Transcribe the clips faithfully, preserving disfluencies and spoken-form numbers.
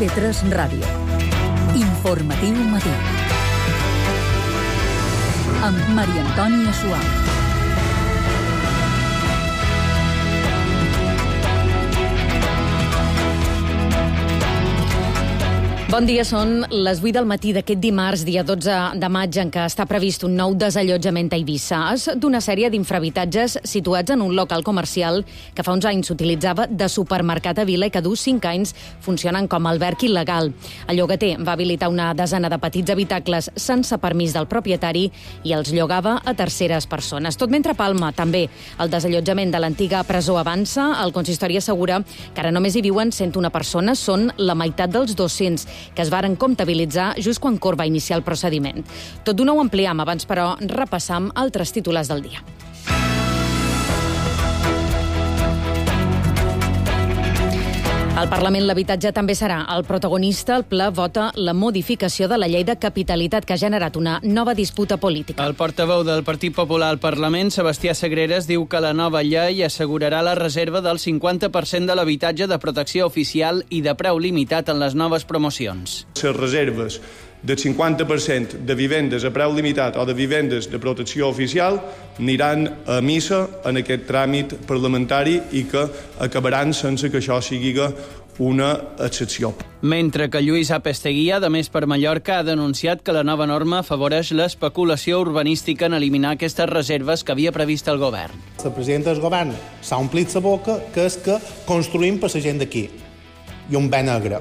T V tres Ràdio. Informatiu matí. Amb Maria Antònia Suau. Bon dia, són les vuit del matí d'aquest dimarts, dia dotze de maig, en què està previst un nou desallotjament a Eivissa. És d'una sèrie d'infrahabitatges situats en un local comercial que fa uns anys s'utilitzava de supermercat a Vila i que du cinc anys funcionen com a alberg il·legal. El llogater va habilitar una desena de petits habitacles sense permís del propietari i els llogava a terceres persones. Tot mentre Palma, també, el desallotjament de l'antiga presó avança. El consistori assegura que ara només hi viuen cent una persones, són la meitat dels dos-cents que es varen comptabilitzar just quan Cor va iniciar el procediment. Tot d'una ho ampliam, abans però repassam altres titulars del dia. Al Parlament l'habitatge també serà el protagonista. El ple vota la modificació de la llei de capitalitat que ha generat una nova disputa política. El portaveu del Partit Popular al Parlament, Sebastià Sagreras, diu que la nova llei assegurarà la reserva del cinquanta per cent de l'habitatge de protecció oficial i de preu limitat en les noves promocions. Les reserves del cinquanta per cent de vivendes a preu limitat o de vivendes de protecció oficial aniran a missa en aquest tràmit parlamentari i que acabaran sense que això sigui una excepció. Mentre que Lluís Apesteguía, de Més per Mallorca, ha denunciat que la nova norma afavoreix l'especulació urbanística en eliminar aquestes reserves que havia previst el govern. La presidenta del govern s'ha omplit la boca que és que construïm per la gent d'aquí i un bé negre.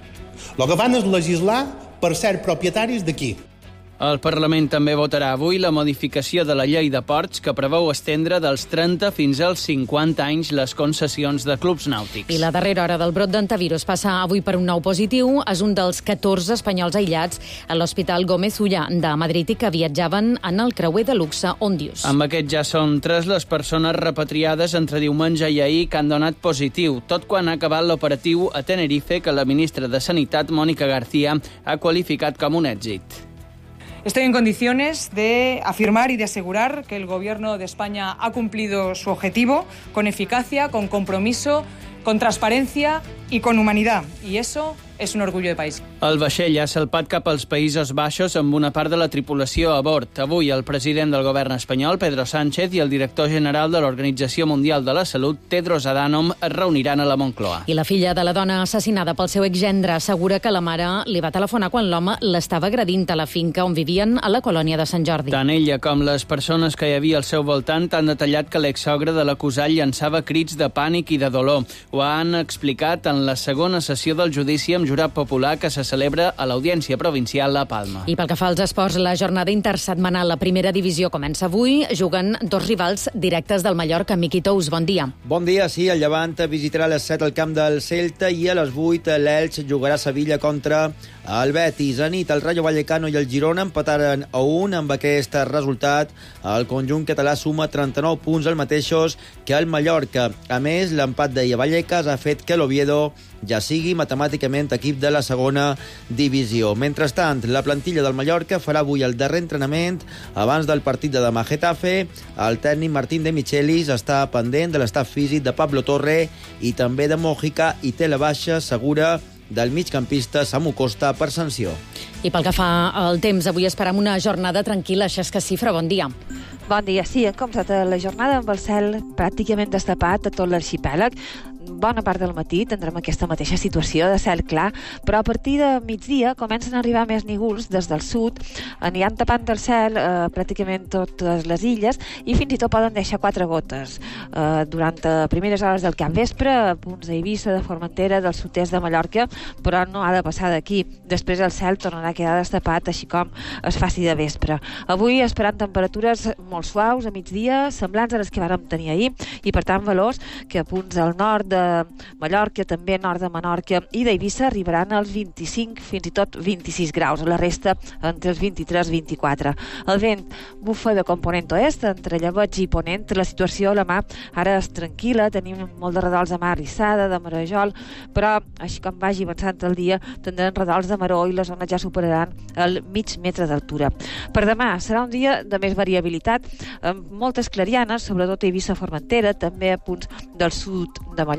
El que fan és legislar per ser propietaris d'aquí. El Parlament també votarà avui la modificació de la llei de ports que preveu estendre dels trenta fins als cinquanta anys les concessions de clubs nàutics. I la darrera hora del brot d'antivirus passa avui per un nou positiu. És un dels catorze espanyols aïllats a l'Hospital Gómez Ulla de Madrid i que viatjaven en el creuer de luxe Ondius. Amb aquest ja són tres les persones repatriades entre diumenge i ahir que han donat positiu, tot quan ha acabat l'operatiu a Tenerife que la ministra de Sanitat, Mónica García, ha qualificat com un èxit. Estoy en condiciones de afirmar y de asegurar que el Gobierno de España ha cumplido su objetivo con eficacia, con compromiso, con transparencia y con humanidad. Y eso és un orgullo de país. El vaixell ha salpat cap als Països Baixos amb una part de la tripulació a bord. Avui el president del govern espanyol, Pedro Sánchez, i el director general de l'Organització Mundial de la Salut, Tedros Adhanom, es reuniran a la Moncloa. I la filla de la dona assassinada pel seu exgendre assegura que la mare li va telefonar quan l'home l'estava agredint a la finca on vivien a la colònia de Sant Jordi. Tant ella com les persones que hi havia al seu voltant han detallat que l'exsogre de l'acusat llançava crits de pànic i de dolor. Ho han explicat en la segona sessió del judici amb jurat popular que se celebra a l'Audiència Provincial a Palma. I pel que fa als esports, la jornada intersetmanal, la primera divisió comença avui. Juguen dos rivals directes del Mallorca. Miqui Tous, bon dia. Bon dia, sí. El Llevant visitarà a les set al camp del Celta i a les vuit l'Elx jugarà a Sevilla contra el Betis. A nit, el Rayo Vallecano i el Girona empataren a un. Amb aquest resultat, el conjunt català suma trenta-nou punts, els mateixos que el Mallorca. A més, l'empat d'ahir a Vallecas ha fet que l'Oviedo ja sigui matemàticament equip de la segona divisió. Mentrestant, la plantilla del Mallorca farà avui el darrer entrenament abans del partit de demà a Getafe. El tècnic Martín de Michelis està pendent de l'estat físic de Pablo Torre i també de Mójica i té la baixa segura del migcampista Samu Costa per sanció. I pel que fa al temps, avui esperam una jornada tranquil·la. Xesca Cifra, bon dia. Bon dia, sí, hem començat la jornada amb el cel pràcticament destapat a tot l'arxipèlag. Bona part del matí tindrem aquesta mateixa situació de cel clar, però a partir de migdia comencen a arribar més nígols des del sud, aniran tapant el cel eh, pràcticament totes les illes i fins i tot poden deixar quatre gotes. Eh, durant eh, primeres hores del capvespre, a punts d'Eivissa, de Formentera, del sud-est de Mallorca, però no ha de passar d'aquí. Després el cel tornarà a quedar destapat, així com es faci de vespre. Avui esperant temperatures molt suaus a migdia, semblants a les que vàrem tenir ahir, i per tant valors que a punts al nord de Mallorca, també nord de Menorca i d'Eivissa arribaran als vint-i-cinc, fins i tot vint-i-sis graus. La resta entre els vint-i-tres i vint-i-quatre. El vent bufa de component oest, entre Llebeig i Ponent. La situació a la mà ara és tranquil·la, tenim molt de redols de mar rissada, de marejol, però així com vagi avançant el dia, tindran redols de maró i les zones ja superaran el mig metre d'altura. Per demà serà un dia de més variabilitat, amb moltes clarianes, sobretot a Eivissa, Formentera, també a punts del sud de Mallorca,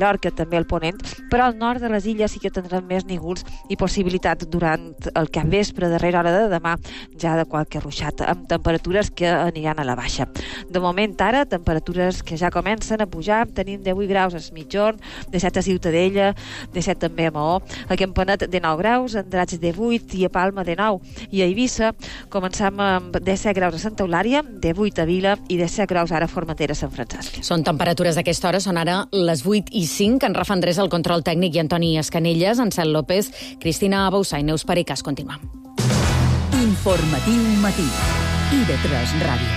Mallorca, també al ponent, però al nord de les illes sí que tindrem més núvols i possibilitat durant el capvespre, darrera hora de demà, ja de qualque ruixat, amb temperatures que aniran a la baixa. De moment ara, temperatures que ja comencen a pujar, tenim divuit graus a Mitjorn, disset a Ciutadella, disset també a Maó, a Campanet dinou graus, a Andratx divuit i a Palma dinou, i a Eivissa començam amb disset graus a Santa Eulària, divuit a Vila i disset graus ara a Formentera, Sant Francesc. Són temperatures d'aquesta hora, són ara les vuit i cinc, en Rafa Andrés, el control tècnic, i Antoni Escanelles, Ansel López, Cristina Bausà i Neus Pericàs. Continuem. Informatiu matí. I de tres Ràdio.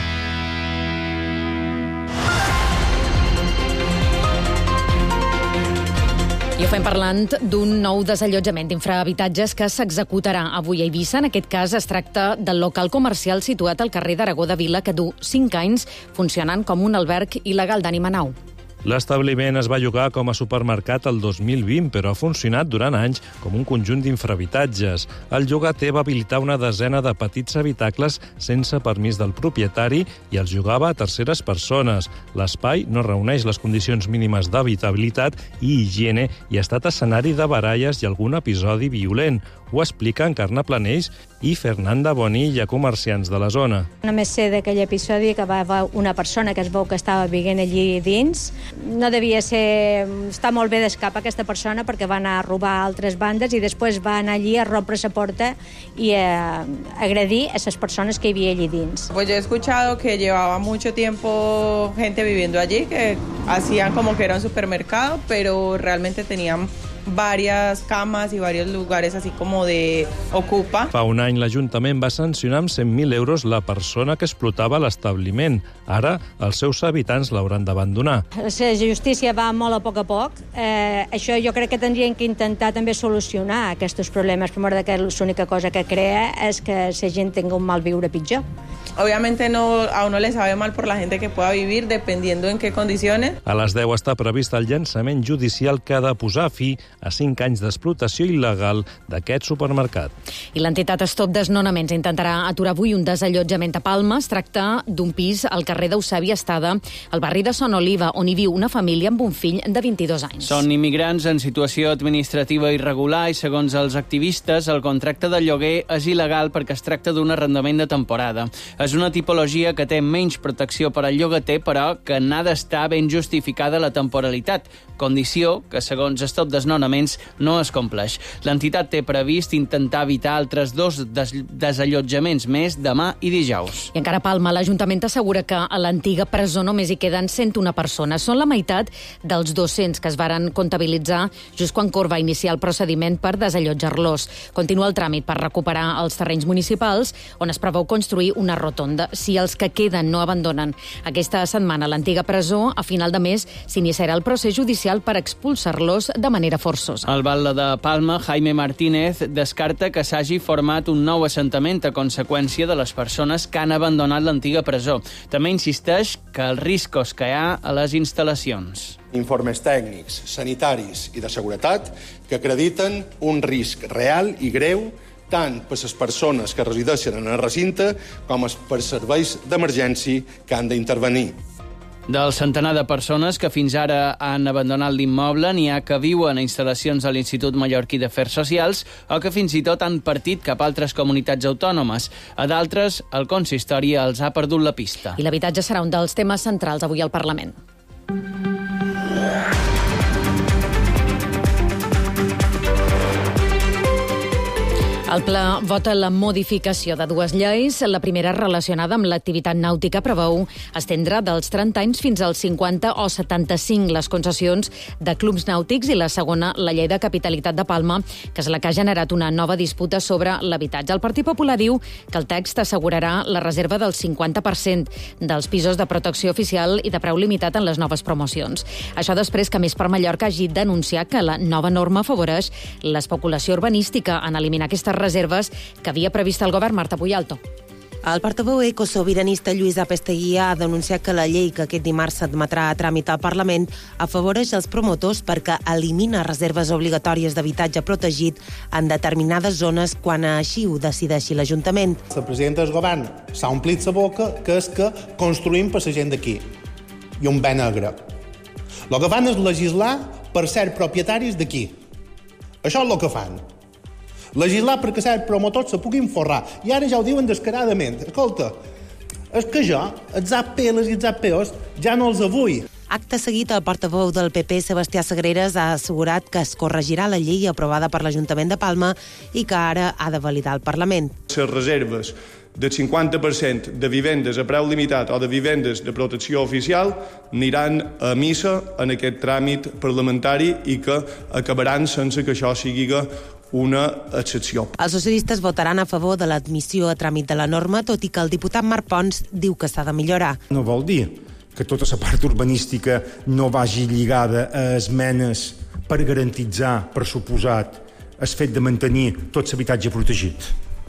I ho fem parlant d'un nou desallotjament d'infrahabitatges que s'executarà avui a Eivissa. En aquest cas es tracta del local comercial situat al carrer d'Aragó de Vila, que du cinc anys funcionant com un alberg il·legal d'Ànima Nou. L'establiment es va llogar com a supermercat el dos mil vint, però ha funcionat durant anys com un conjunt d'infrahabitatges. El llogater va habilitar una desena de petits habitacles sense permís del propietari i els llogava a terceres persones. L'espai no reuneix les condicions mínimes d'habitabilitat i higiene i ha estat escenari de baralles i algun episodi violent. Ho explica Encarna Planells i Fernanda Bonilla, comerciants de la zona. Només sé d'aquell episodi que va haver una persona que es veu que estava vivint allí dins. No devia ser... Està molt bé d'escapar aquesta persona perquè va anar a robar a altres bandes i després va anar allí a rompre la porta i a agredir a les persones que hi havia allí dins. Pues yo he escuchado que llevaba mucho tiempo gente viviendo allí, que hacían como que era un supermercado, pero realmente tenían varias camas i varios lugares así como de ocupa. Fa un any l'Ajuntament va sancionar amb cent mil euros la persona que explotava l'establiment. Ara els seus habitants l'hauran d'abandonar. La justícia va molt a poc a poc. Eh, això jo crec que tindrien que intentar també solucionar aquests problemes, per mort que l'única cosa que crea és que la gent tingui un mal viure pitjor. Obviamente no, a uno le sabe mal por la gente que pueda vivir, dependiendo en qué condiciones. A les deu està previst el llançament judicial que ha de posar fi a cinc anys d'explotació il·legal d'aquest supermercat. I l'entitat Stop Desnonaments intentarà aturar avui un desallotjament a Palma. Es tracta d'un pis al carrer d'Eusebi Estada, al barri de Son Oliva, on hi viu una família amb un fill de vint-i-dos anys. Són immigrants en situació administrativa irregular i, segons els activistes, el contracte de lloguer és il·legal perquè es tracta d'un arrendament de temporada. És una tipologia que té menys protecció per al llogater, però que n'ha d'estar ben justificada la temporalitat, condició que, segons Stop Desnonaments, no es compleix. L'entitat té previst intentar evitar altres dos des desallotjaments més demà i dijous. I encara a Palma, l'Ajuntament assegura que a l'antiga presó només hi queden cent una persones. Són la meitat dels dos-cents que es varen comptabilitzar just quan Cor va iniciar el procediment per desallotjar-los. Continua el tràmit per recuperar els terrenys municipals, on es preveu construir una rotonda. Si els que queden no abandonen aquesta setmana l'antiga presó, a final de mes s'iniciarà el procés judicial per expulsar-los de manera forçosa. El batlle de Palma, Jaime Martínez, descarta que s'hagi format un nou assentament a conseqüència de les persones que han abandonat l'antiga presó. També insisteix que els riscos que hi ha a les instal·lacions. Informes tècnics, sanitaris i de seguretat que acrediten un risc real i greu tant per les persones que resideixen en el recinte com per serveis d'emergència que han d'intervenir. Del centenar de persones que fins ara han abandonat l'immoble, n'hi ha que viuen a instal·lacions de l'Institut Mallorquí d'Afers Socials o que fins i tot han partit cap a altres comunitats autònomes. A d'altres, el consistori els ha perdut la pista. I l'habitatge serà un dels temes centrals avui al Parlament. El ple vota la modificació de dues lleis. La primera, relacionada amb l'activitat nàutica, preveu estendre dels trenta anys fins als cinquanta o setanta-cinc les concessions de clubs nàutics, i la segona, la llei de capitalitat de Palma, que és la que ha generat una nova disputa sobre l'habitatge. El Partit Popular diu que el text assegurarà la reserva del cinquanta per cent dels pisos de protecció oficial i de preu limitat en les noves promocions. Això després que Més per Mallorca hagi denunciat que la nova norma afavoreix l'especulació urbanística en eliminar aquestes reserves que havia previst el govern. Marta Puyalto. El portaveu ecosobiranista Lluís Apestegui ha denunciat que la llei que aquest dimarts s'admetrà a tràmit al Parlament afavoreix els promotors perquè elimina reserves obligatòries d'habitatge protegit en determinades zones quan així ho decideixi l'Ajuntament. La presidenta del govern s'ha omplit la boca que és que construïm per la gent d'aquí. I un bé negre. El que fan és legislar per ser propietaris d'aquí. Això és el que fan. Legislar perquè certs promotors se puguin forrar. I ara ja ho diuen descaradament. Escolta, és que jo, els A P Ls i els A P Os, ja no els vull. Acte seguit, el portaveu del P P, Sebastià Sagreras, ha assegurat que es corregirà la llei aprovada per l'Ajuntament de Palma i que ara ha de validar el Parlament. Les reserves del cinquanta per cent de vivendes a preu limitat o de vivendes de protecció oficial aniran a missa en aquest tràmit parlamentari i que acabaran sense que això sigui una excepció. Els socialistes votaran a favor de l'admissió a tràmit de la norma, tot i que el diputat Marc Pons diu que s'ha de millorar. No vol dir que tota la part urbanística no vagi lligada a esmenes per garantitzar, per suposat, el fet de mantenir tot l'habitatge protegit.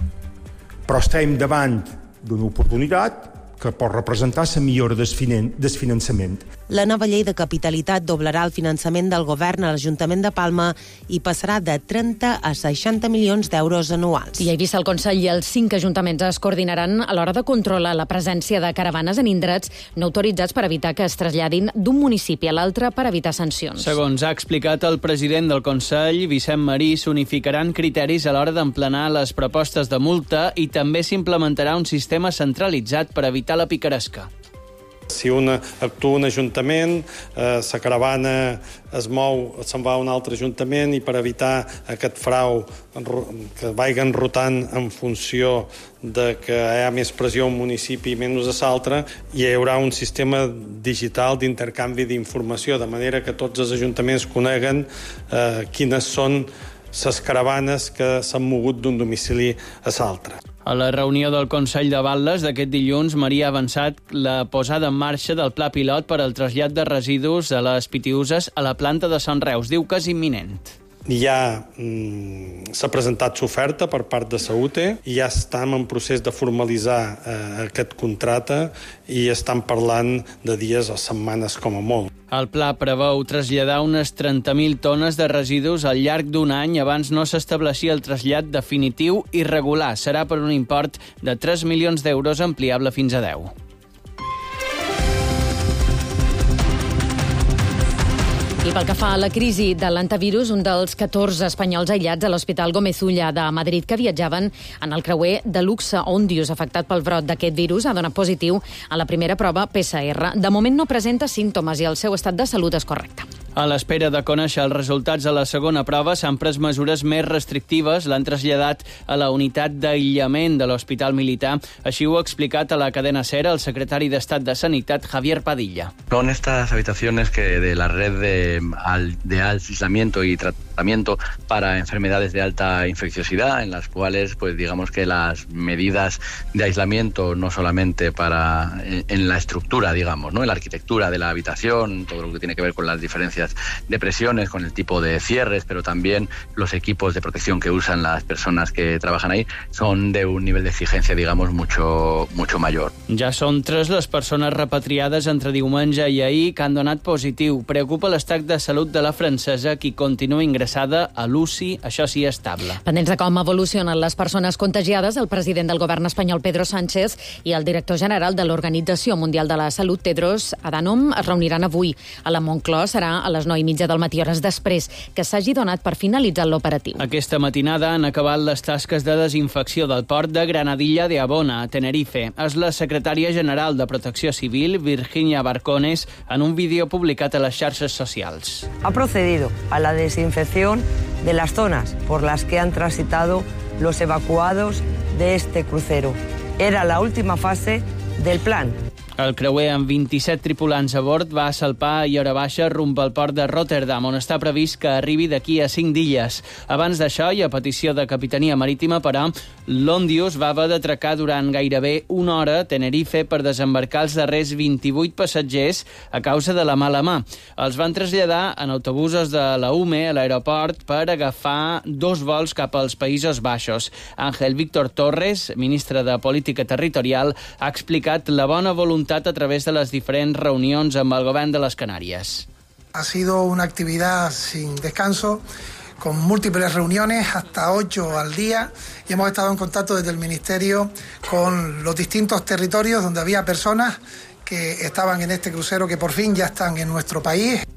Però estem davant d'una oportunitat que pot representar la millora del finançament. La nova llei de capitalitat doblarà el finançament del govern a l'Ajuntament de Palma i passarà de trenta a seixanta milions d'euros anuals. I a Eivissa el Consell i els cinc ajuntaments es coordinaran a l'hora de controlar la presència de caravanes en indrets no autoritzats per evitar que es traslladin d'un municipi a l'altre per evitar sancions. Segons ha explicat el president del Consell, Vicent Marí, s'unificaran criteris a l'hora d'emplenar les propostes de multa i també s'implementarà un sistema centralitzat per evitar la picaresca. Si una actua un ajuntament, eh, la caravana es mou, se'n va a un altre ajuntament i per evitar aquest frau que vagin rotant en funció de que hi ha més pressió a un municipi i menys a l'altre, hi haurà un sistema digital d'intercanvi d'informació, de manera que tots els ajuntaments coneguen eh, quines són les caravanes que s'han mogut d'un domicili a l'altre. A la reunió del Consell de Batlles d'aquest dilluns, Maria ha avançat la posada en marxa del pla pilot per al trasllat de residus a les Pitiüses a la planta de Sant Reus. Diu que és imminent. Ja mm, s'ha presentat l'oferta per part de la U T E i ja estem en procés de formalitzar eh, aquest contracte i estan parlant de dies o setmanes com a molt. El pla preveu traslladar unes trenta mil tones de residus al llarg d'un any abans no s'estableixia el trasllat definitiu i regular. Serà per un import de tres milions d'euros ampliable fins a deu. I pel que fa a la crisi de l'antivirus, un dels catorze espanyols aïllats a l'Hospital Gómez Ulla de Madrid que viatjaven en el creuer de luxe Ondius afectat pel brot d'aquest virus ha donat positiu a la primera prova P C R. De moment no presenta símptomes i el seu estat de salut és correcte. A l'espera de conèixer els resultats de la segona prova, s'han pres mesures més restrictives, l'han traslladat a la unitat d'aïllament de l'Hospital Militar. Així ho ha explicat a la cadena SER el secretari d'Estat de Sanitat, Javier Padilla. Son estas habitaciones que de la red de, de aislamiento y tratamiento para enfermedades de alta infecciosidad, en las cuales, pues digamos que las medidas de aislamiento, no solamente para en la estructura, digamos, ¿no? En la arquitectura de la habitación, todo lo que tiene que ver con las diferencias de presiones, con el tipo de cierres, pero también los equipos de protección que usan las personas que trabajan ahí, son de un nivel de exigencia, digamos, mucho, mucho mayor. Ja són tres les persones repatriades entre diumenge i ahir que han donat positiu. Preocupa l'estat de salut de la francesa, qui continua ingressada a l'U C I, això sí, estable. Pendents de com evolucionen les persones contagiades, el president del govern espanyol, Pedro Sánchez, i el director general de l'Organització Mundial de la Salut, Tedros Adhanom, es reuniran avui. A la Moncloa serà a les nou i mitja del matí, hores després que s'hagi donat per finalitzat l'operatiu. Aquesta matinada han acabat les tasques de desinfecció del port de Granadilla de Abona, a Tenerife. És la secretària general de Protecció Civil, Virginia Barcones, en un vídeo publicat a les xarxes socials. Ha procedido a la desinfección de las zonas por las que han transitado los evacuados de este crucero. Era la última fase del plan. El creuer amb vint-i-set tripulants a bord va salpar i hora baixa rumb al port de Rotterdam, on està previst que arribi d'aquí a cinc dies. Abans d'això, i a petició de Capitania Marítima, però, l'Ondius va haver d'atracar durant gairebé una hora a Tenerife per desembarcar els darrers vint-i-vuit passatgers a causa de la mala mà. Els van traslladar en autobusos de la U M E a l'aeroport per agafar dos vols cap als Països Baixos. Ángel Víctor Torres, ministre de Política Territorial, ha explicat la bona voluntat a través de les diferents reunions amb el govern de les Canàries. Ha sido una actividad sin descanso, con múltiples reuniones, hasta ocho al día, y hemos estado en contacto desde el Ministerio con los distintos territorios donde había personas que estaban en este crucero que por fin ya están en nuestro país.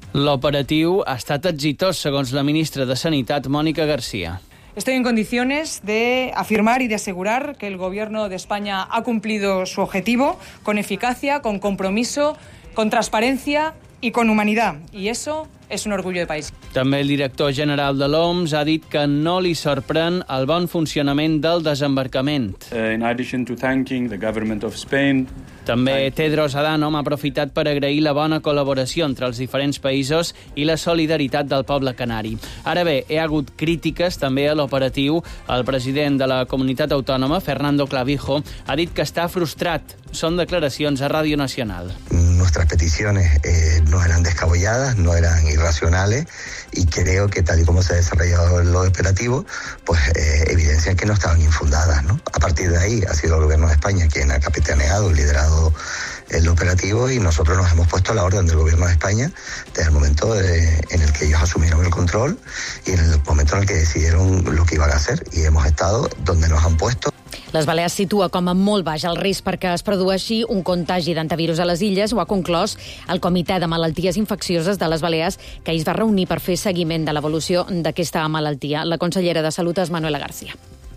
L'operatiu ha estat exitós, segons la ministra de Sanitat, Mónica García. Estoy en condiciones de afirmar y de asegurar que el Gobierno de España ha cumplido su objetivo con eficacia, con compromiso, con transparencia y con humanidad. Y eso és un orgullo de país. També el director general de l'O M S ha dit que no li sorprèn el bon funcionament del desembarcament. Uh, in addition to thanking the government of Spain, També Tedros Adhanom ha aprofitat per agrair la bona col·laboració entre els diferents països i la solidaritat del poble canari. Ara bé, hi ha hagut crítiques també a l'operatiu. El president de la comunitat autònoma, Fernando Clavijo, ha dit que està frustrat. Són declaracions a Radio Nacional. Nuestras peticiones eh, no eran descabelladas, no eran irracionales, y creo que tal y como se ha desarrollado el operativo, pues eh, evidencian que no estaban infundadas, ¿no? A partir de ahí ha sido el Gobierno de España quien ha capitaneado, liderado el operativo, y nosotros nos hemos puesto a la orden del Gobierno de España desde el momento de, en el que ellos asumieron el control y en el momento en el que decidieron lo que iban a hacer, y hemos estado donde nos han puesto. Les Balears situa com a molt baix el risc perquè es produeixi un contagi d'antivirus a les illes. Ho ha conclòs el Comitè de Malalties Infeccioses de les Balears, que ahir es va reunir per fer seguiment de l'evolució d'aquesta malaltia. La consellera de Salut és Manuela García.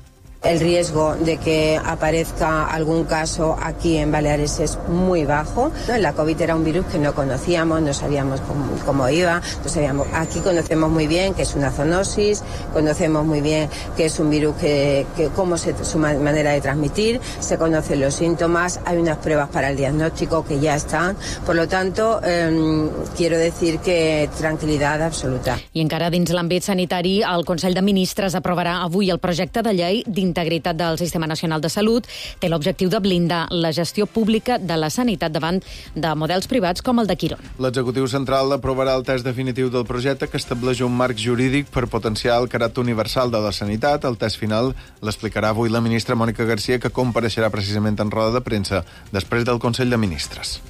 El riesgo de que aparezca algún caso aquí en Baleares es muy bajo. La COVID era un virus que no conocíamos, no sabíamos cómo, cómo iba, no sabíamos. Aquí conocemos muy bien que es una zoonosis, conocemos muy bien que es un virus que, que cómo es su manera de transmitir, se conocen los síntomas, hay unas pruebas para el diagnóstico que ya están. Por lo tanto, eh, quiero decir que tranquil·litat absoluta. I encara dins l'àmbit sanitari, el Consell de Ministres aprovarà avui el projecte de llei d'integritat integritat del Sistema Nacional de Salut. Té l'objectiu de blindar la gestió pública de la sanitat davant de models privats com el de Quirón. L'executiu central aprovarà el text definitiu del projecte, que estableix un marc jurídic per potenciar el caràcter universal de la sanitat. El text final l'explicarà avui la ministra Mónica García, que compareixerà precisament en roda de premsa després del Consell de Ministres.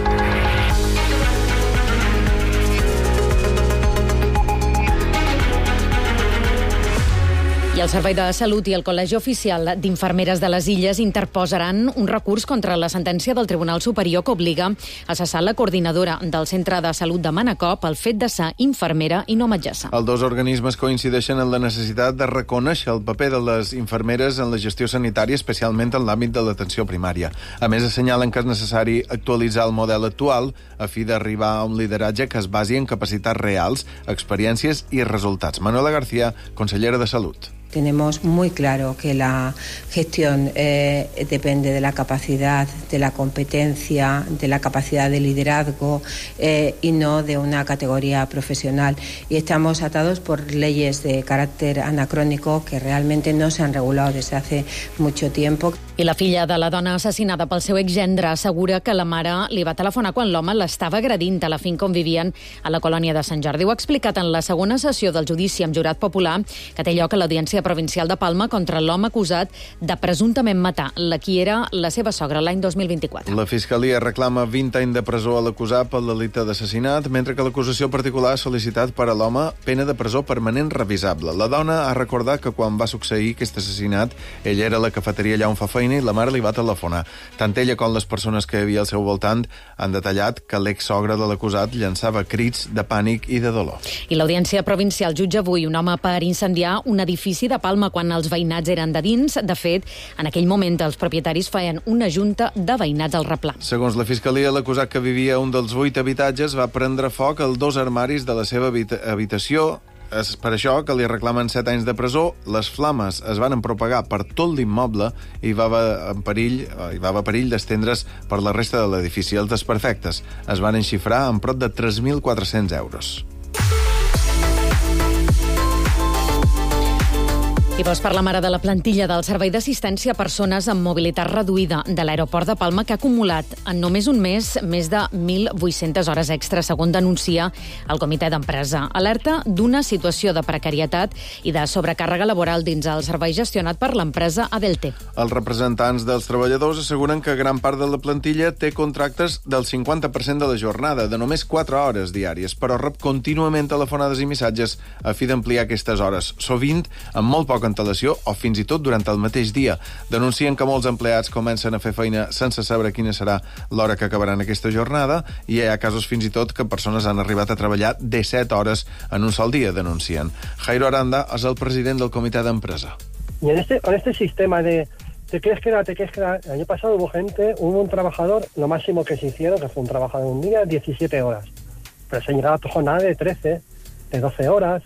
I el Servei de Salut i el Col·legi Oficial d'Infermeres de les Illes interposaran un recurs contra la sentència del Tribunal Superior que obliga a cessar la coordinadora del Centre de Salut de Manacor pel fet de ser infermera i no metgessa. Els dos organismes coincideixen en la necessitat de reconèixer el paper de les infermeres en la gestió sanitària, especialment en l'àmbit de l'atenció primària. A més, assenyalen que és necessari actualitzar el model actual a fi d'arribar a un lideratge que es basi en capacitats reals, experiències i resultats. Manuela García, consellera de Salut. Tenemos muy claro que la gestión eh, depende de la capacidad, de la competencia, de la capacidad de liderazgo eh, y no de una categoría profesional. Y estamos atados por leyes de carácter anacrónico que realmente no se han regulado desde hace mucho tiempo. I la filla de la dona assassinada pel seu exgendre assegura que la mare li va telefonar quan l'home l'estava agredint a la finca on vivien a la colònia de Sant Jordi. Ho ha explicat en la segona sessió del judici amb jurat popular que té lloc a l'Audiència Provincial de Palma contra l'home acusat de presumptament matar la qui era la seva sogra l'any dos mil vint-i-quatre. La Fiscalia reclama vint anys de presó a l'acusat pel delicte d'assassinat, mentre que l'acusació particular ha sol·licitat per a l'home pena de presó permanent revisable. La dona ha recordat que quan va succeir aquest assassinat, ella era a la cafeteria allà on fa feina i la mare li va telefonar. Tant ella com les persones que hi havia al seu voltant han detallat que l'ex-sogra de l'acusat llançava crits de pànic i de dolor. I l'Audiència Provincial jutja avui un home per incendiar un edifici de Palma quan els veïnats eren de dins. De fet, en aquell moment els propietaris feien una junta de veïnats al replà. Segons la Fiscalia, l'acusat, que vivia a un dels vuit habitatges, va prendre foc als dos armaris de la seva habita- habitació. És per això que li reclamen set anys de presó. Les flames es van propagar per tot l'immoble i va haver en perill, hi va haver perill d'estendre's per la resta de l'edifici. Els desperfectes es van enxifrar en prop de tres mil quatre-cents euros. I vols parlar ara de la plantilla del Servei d'Assistència a Persones amb Mobilitat Reduïda de l'Aeroport de Palma, que ha acumulat en només un mes més de mil vuit-centes hores extra, segons denuncia el comitè d'empresa. Alerta d'una situació de precarietat i de sobrecàrrega laboral dins el servei gestionat per l'empresa Adelte. Els representants dels treballadors asseguren que gran part de la plantilla té contractes del cinquanta per cent de la jornada, de només quatre hores diàries, però rep contínuament telefonades i missatges a fi d'ampliar aquestes hores, sovint amb molt poca poc antelació o fins i tot durant el mateix dia. Denuncien que molts empleats comencen a fer feina sense saber quina serà l'hora que acabaran aquesta jornada i hi ha casos fins i tot que persones han arribat a treballar disset hores en un sol dia, denuncien. Jairo Aranda és el president del comitè d'empresa. Y en este, con este sistema de te quieres quedar, te quieres quedar, el año pasado hubo gente, hubo un trabajador, lo máximo que se hicieron, que fue un trabajador un día, diecisiete horas. Pero se llegaba a jornada de trece, de doce horas.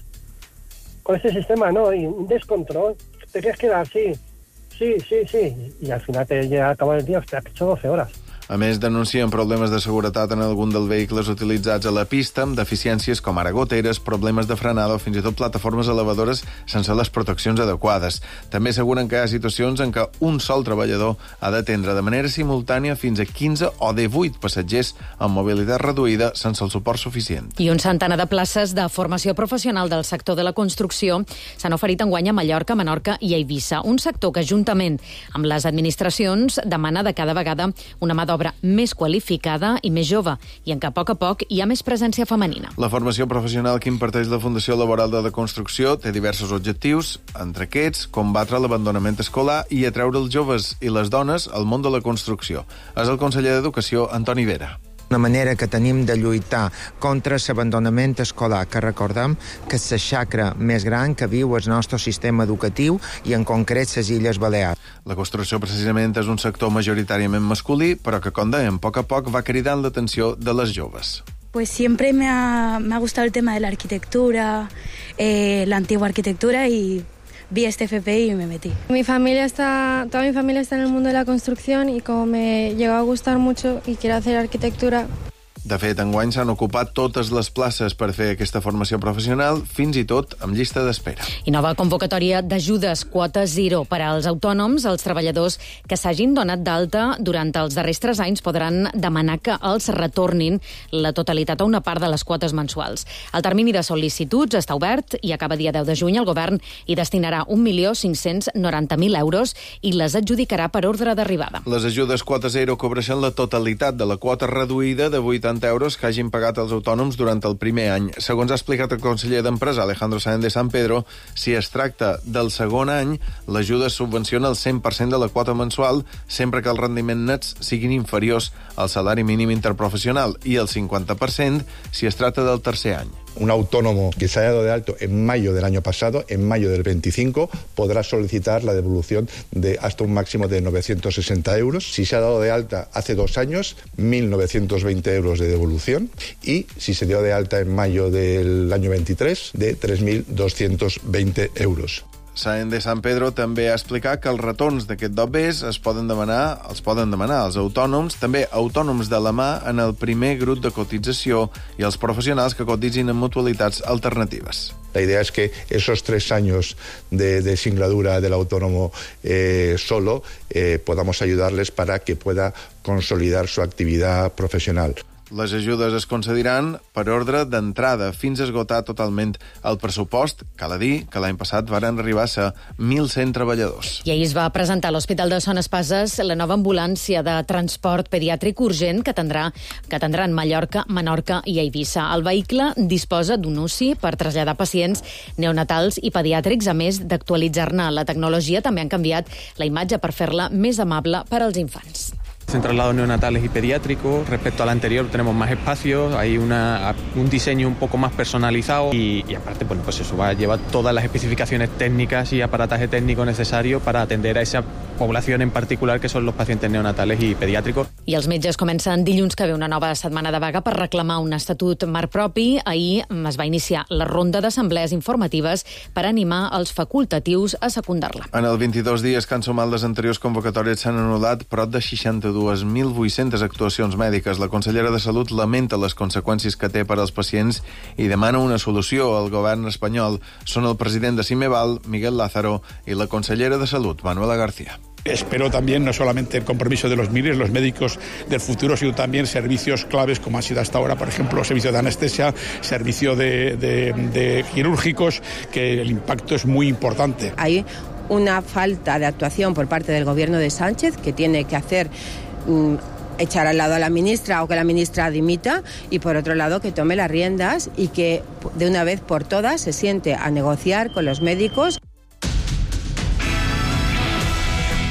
Con este sistema no, y un descontrol, te quieres quedar, sí, sí, sí, sí, y al final te llega a acabar el día, hostia, que he hecho doce horas. A més, denuncien problemes de seguretat en algun dels vehicles utilitzats a la pista, amb deficiències com ara goteres, problemes de frenada o fins i tot plataformes elevadores sense les proteccions adequades. També asseguren que hi ha situacions en què un sol treballador ha d'atendre de manera simultània fins a quinze o divuit passatgers amb mobilitat reduïda sense el suport suficient. I un centenar de places de formació professional del sector de la construcció s'han oferit enguany a Mallorca, Menorca i a Eivissa. Un sector que, juntament amb les administracions, demana de cada vegada una mà d'obra més qualificada i més jove, i en què a poc a poc hi ha més presència femenina. La formació professional que imparteix la Fundació Laboral de la Construcció té diversos objectius, entre aquests, combatre l'abandonament escolar i atreure els joves i les dones al món de la construcció. És el conseller d'Educació, Antoni Vera. Una manera que tenim de lluitar contra l'abandonament escolar, que recordem que és la xacra més gran que viu el nostre sistema educatiu i en concret les Illes Balears. La construcció precisament és un sector majoritàriament masculí, però que, com dèiem, a poc a poc va cridant l'atenció de les joves. Pues siempre me ha, me ha gustado el tema de la arquitectura, eh, la antigua arquitectura, y vi este F P y me metí. Mi familia está, toda mi familia está en el mundo de la construcción y como me llegó a gustar mucho y quiero hacer arquitectura. De fet, enguany s'han ocupat totes les places per fer aquesta formació professional, fins i tot amb llista d'espera. I nova convocatòria d'ajudes quota zero per als autònoms. Els treballadors que s'hagin donat d'alta durant els darrers tres anys podran demanar que els retornin la totalitat o una part de les quotes mensuals. El termini de sol·licituds està obert i acaba dia deu de juny. El govern hi destinarà un milió cinc-cents noranta mil euros i les adjudicarà per ordre d'arribada. Les ajudes quota zero cobreixen la totalitat de la quota reduïda de vuitanta euros que hagin pagat els autònoms durant el primer any. Segons ha explicat el conseller d'Empresa, Alejandro Sáenz de San Pedro, si es tracta del segon any, l'ajuda subvenciona el cent per cent de la quota mensual sempre que els rendiments nets siguin inferiors al salari mínim interprofessional i el cinquanta per cent si es tracta del tercer any. Un autónomo que se haya dado de alto en mayo del año pasado, en mayo del veinticinco, podrá solicitar la devolución de hasta un máximo de novecientos sesenta euros. Si se ha dado de alta hace dos años, mil novecientos veinte euros de devolución. Y si se dio de alta en mayo del año veintitrés, de tres mil doscientos veinte euros. Sáenz de San Pedro també ha explicat que els retorns d'aquest dobbers es poden demanar, els poden demanar els autònoms, també autònoms de la mà en el primer grup de cotització i els professionals que cotitzin en mutualitats alternatives. La idea es que esos tres años de, de singladura del autónomo eh, solo eh, podamos ayudarles para que pueda consolidar su actividad profesional. Les ajudes es concediran per ordre d'entrada fins a esgotar totalment el pressupost. Cal dir que l'any passat varen arribar a ser mil cent treballadors. I ahir es va presentar a l'Hospital de Son Espases la nova ambulància de transport pediàtric urgent que tindrà que tindran Mallorca, Menorca i Eivissa. El vehicle disposa d'un U C I per traslladar pacients neonatals i pediàtrics. A més d'actualitzar-ne la tecnologia, també han canviat la imatge per fer-la més amable per als infants. En traslados neonatales y pediátricos, respecto al anterior tenemos más espacios, hay una, un diseño un poco más personalizado y, y aparte bueno, pues eso va a llevar todas las especificaciones técnicas y aparataje técnico necesario para atender a esa población en particular que son los pacientes neonatales y pediátricos. I els metges comencen dilluns que ve una nova setmana de vaga per reclamar un estatut marc propi. Ahir es va iniciar la ronda d'assemblees informatives per animar els facultatius a secundar-la. En els vint-i-dos dies que han sumat les anteriors convocatòries s'han anul·lat prop de seixanta-dues mil vuit-centes actuacions mèdiques. La consellera de Salut lamenta les conseqüències que té per als pacients i demana una solució al govern espanyol. Són el president de Cimeval, Miguel Lázaro, i la consellera de Salut, Manuela García. Espero también no solamente el compromiso de los M I R S, los médicos del futuro, sino también servicios claves como han sido hasta ahora, por ejemplo, servicio de anestesia, servicio de, de, de quirúrgicos, que el impacto es muy importante. Hay una falta de actuación por parte del gobierno de Sánchez que tiene que hacer mmm, echar al lado a la ministra o que la ministra dimita y por otro lado que tome las riendas y que de una vez por todas se siente a negociar con los médicos.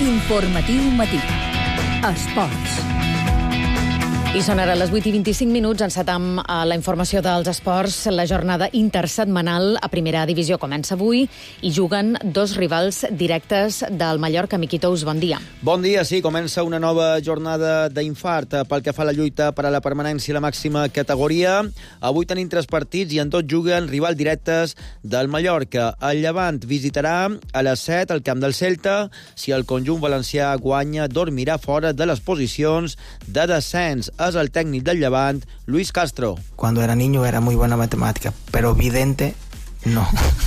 Informatiu Matí. Esports. I són ara les vuit i vint-i-cinc minuts. Encetam a la informació dels esports. La jornada intersetmanal a primera divisió comença avui i juguen dos rivals directes del Mallorca. Miquitous, bon dia. Bon dia, sí, comença una nova jornada d'infart pel que fa a la lluita per a la permanència i la màxima categoria. Avui tenim tres partits i en tots juguen rivals directes del Mallorca. El Llevant visitarà a les set el camp del Celta. Si el conjunt valencià guanya, dormirà fora de les posicions de descens. Es el técnico del Levant, Luis Castro. Cuando era niño era muy buena matemática, pero vidente no.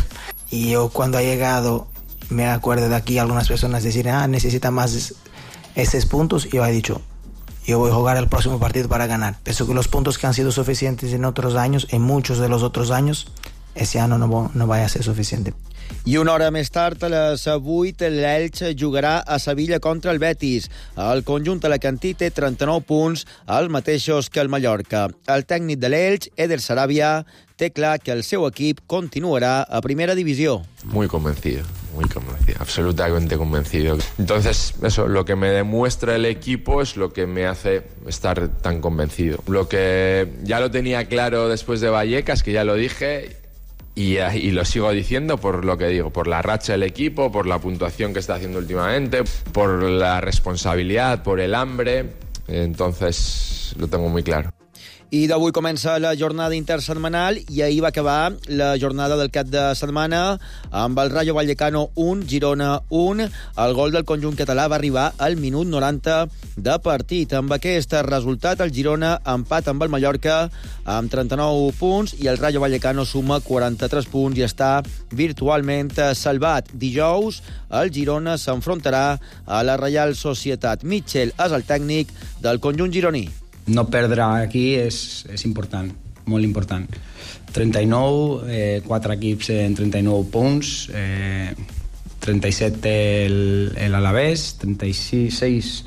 Y yo cuando ha llegado, me acuerdo de aquí algunas personas decir, ah, necesita más esos puntos, y yo he dicho, yo voy a jugar el próximo partido para ganar. Pienso que los puntos que han sido suficientes en otros años, en muchos de los otros años, ese año no, no vaya a ser suficiente. I una hora més tard, a les vuit, l'Elx jugarà a Sevilla contra el Betis. El conjunt alacantí té trenta-nou punts, els mateixos que el Mallorca. El tècnic de l'Elx, Eder Sarabia, té clar que el seu equip continuarà a primera divisió. Muy convencido, muy convencido, absolutamente convencido. Entonces, eso, lo que me demuestra el equipo es lo que me hace estar tan convencido. Lo que ya lo tenía claro después de Vallecas, que ya lo dije, Y, y lo sigo diciendo por lo que digo, por la racha del equipo, por la puntuación que está haciendo últimamente, por la responsabilidad, por el hambre. Entonces lo tengo muy claro. I d'avui comença la jornada intersetmanal i ahir va acabar la jornada del cap de setmana amb el Rayo Vallecano un, Girona un. El gol del conjunt català va arribar al minut noranta de partit. Amb aquest resultat, el Girona empat amb el Mallorca amb trenta-nou punts i el Rayo Vallecano suma quaranta-tres punts i està virtualment salvat. Dijous, el Girona s'enfrontarà a la Reial Societat. Mitchell és el tècnic del conjunt gironí. No perdre aquí és, és important, molt important. trenta-nou, eh, quatre equips en trenta-nou punts, eh, trenta-set el, el Alavés, trenta-sis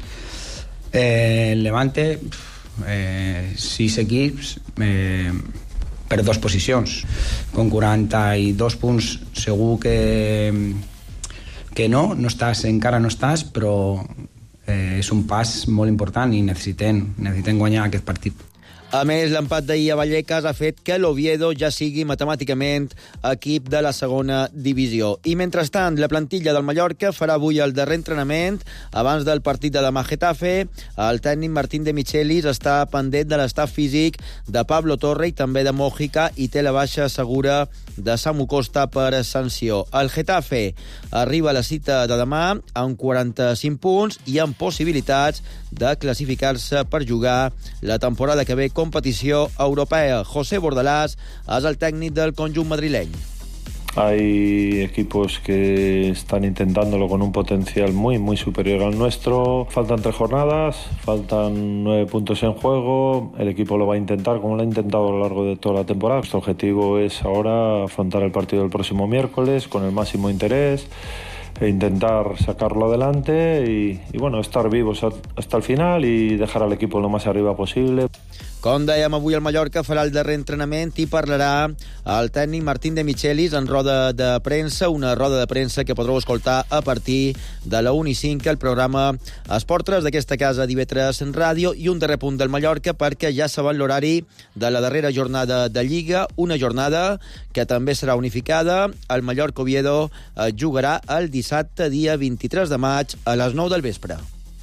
eh, el Levante, eh, sis equips eh, per dues posicions. Con quaranta-dos punts segur que, que no, no estàs, encara no estàs, però Eh, és un pas molt important i necessitem, necessitem guanyar aquest partit. A més, l'empat d'ahir a Vallecas ha fet que l'Oviedo ja sigui matemàticament equip de la segona divisió. I mentrestant, la plantilla del Mallorca farà avui el darrer entrenament abans del partit de demà a Getafe. El tècnic Martín de Michelis està pendent de l'estat físic de Pablo Torre i també de Mójica i té la baixa segura de Samu Costa per sanció. El Getafe arriba a la cita de demà amb quaranta-cinc punts i amb possibilitats de classificar-se per jugar la temporada que ve competició europea. José Bordalás és el tècnic del conjunt madrileny. Hay equipos que están intentándolo con un potencial muy, muy superior al nuestro. Faltan tres jornadas, faltan nueve puntos en juego. El equipo lo va a intentar, como lo ha intentado a lo largo de toda la temporada. Nuestro objetivo es ahora afrontar el partido del próximo miércoles con el máximo interés e intentar sacarlo adelante y, y bueno, estar vivos hasta el final y dejar al equipo lo más arriba posible. Com dèiem, avui el Mallorca farà el darrer entrenament i parlarà el tècnic Martín de Michelis en roda de premsa, una roda de premsa que podreu escoltar a partir de la una i cinc al programa Esport tres d'aquesta casa d'I V tres Ràdio. I un darrer punt del Mallorca perquè ja saben l'horari de la darrera jornada de Lliga, una jornada que també serà unificada. El Mallorca-Oviedo jugarà el dissabte, dia vint-i-tres de maig, a les nou del vespre.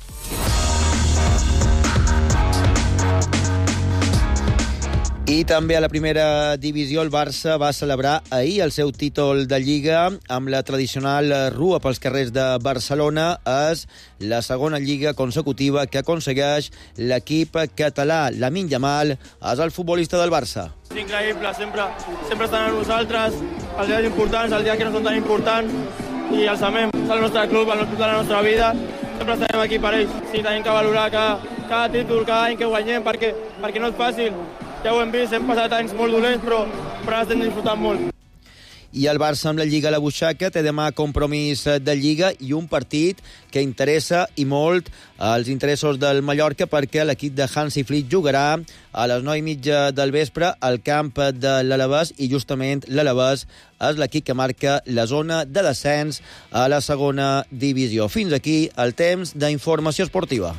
I també a la primera divisió el Barça va celebrar ahir el seu títol de Lliga amb la tradicional rua pels carrers de Barcelona. És la segona Lliga consecutiva que aconsegueix l'equip català. Lamine Yamal és el futbolista del Barça. És increïble, sempre, sempre estan amb nosaltres, els dies importants, els dies que no són tan importants, i els amem. És el nostre club, el club de la nostra vida, sempre estarem aquí per ells. Sí, tenim que valorar cada, cada títol, cada any que guanyem, perquè, perquè no és fàcil. Ja ho hem vist, hem passat anys molt dolents, però, però estem disfrutant molt. I el Barça amb la Lliga a la butxaca té demà compromís de Lliga i un partit que interessa i molt als interessos del Mallorca perquè l'equip de Hansi Flick jugarà a les nou i mitja del vespre al camp de l'Alavés i justament l'Alavés és l'equip que marca la zona de descens a la segona divisió. Fins aquí el temps d'informació esportiva.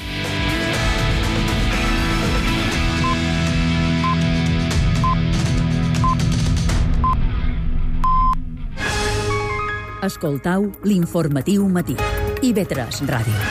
Escoltau l'informatiu matí. I ve tres Ràdio.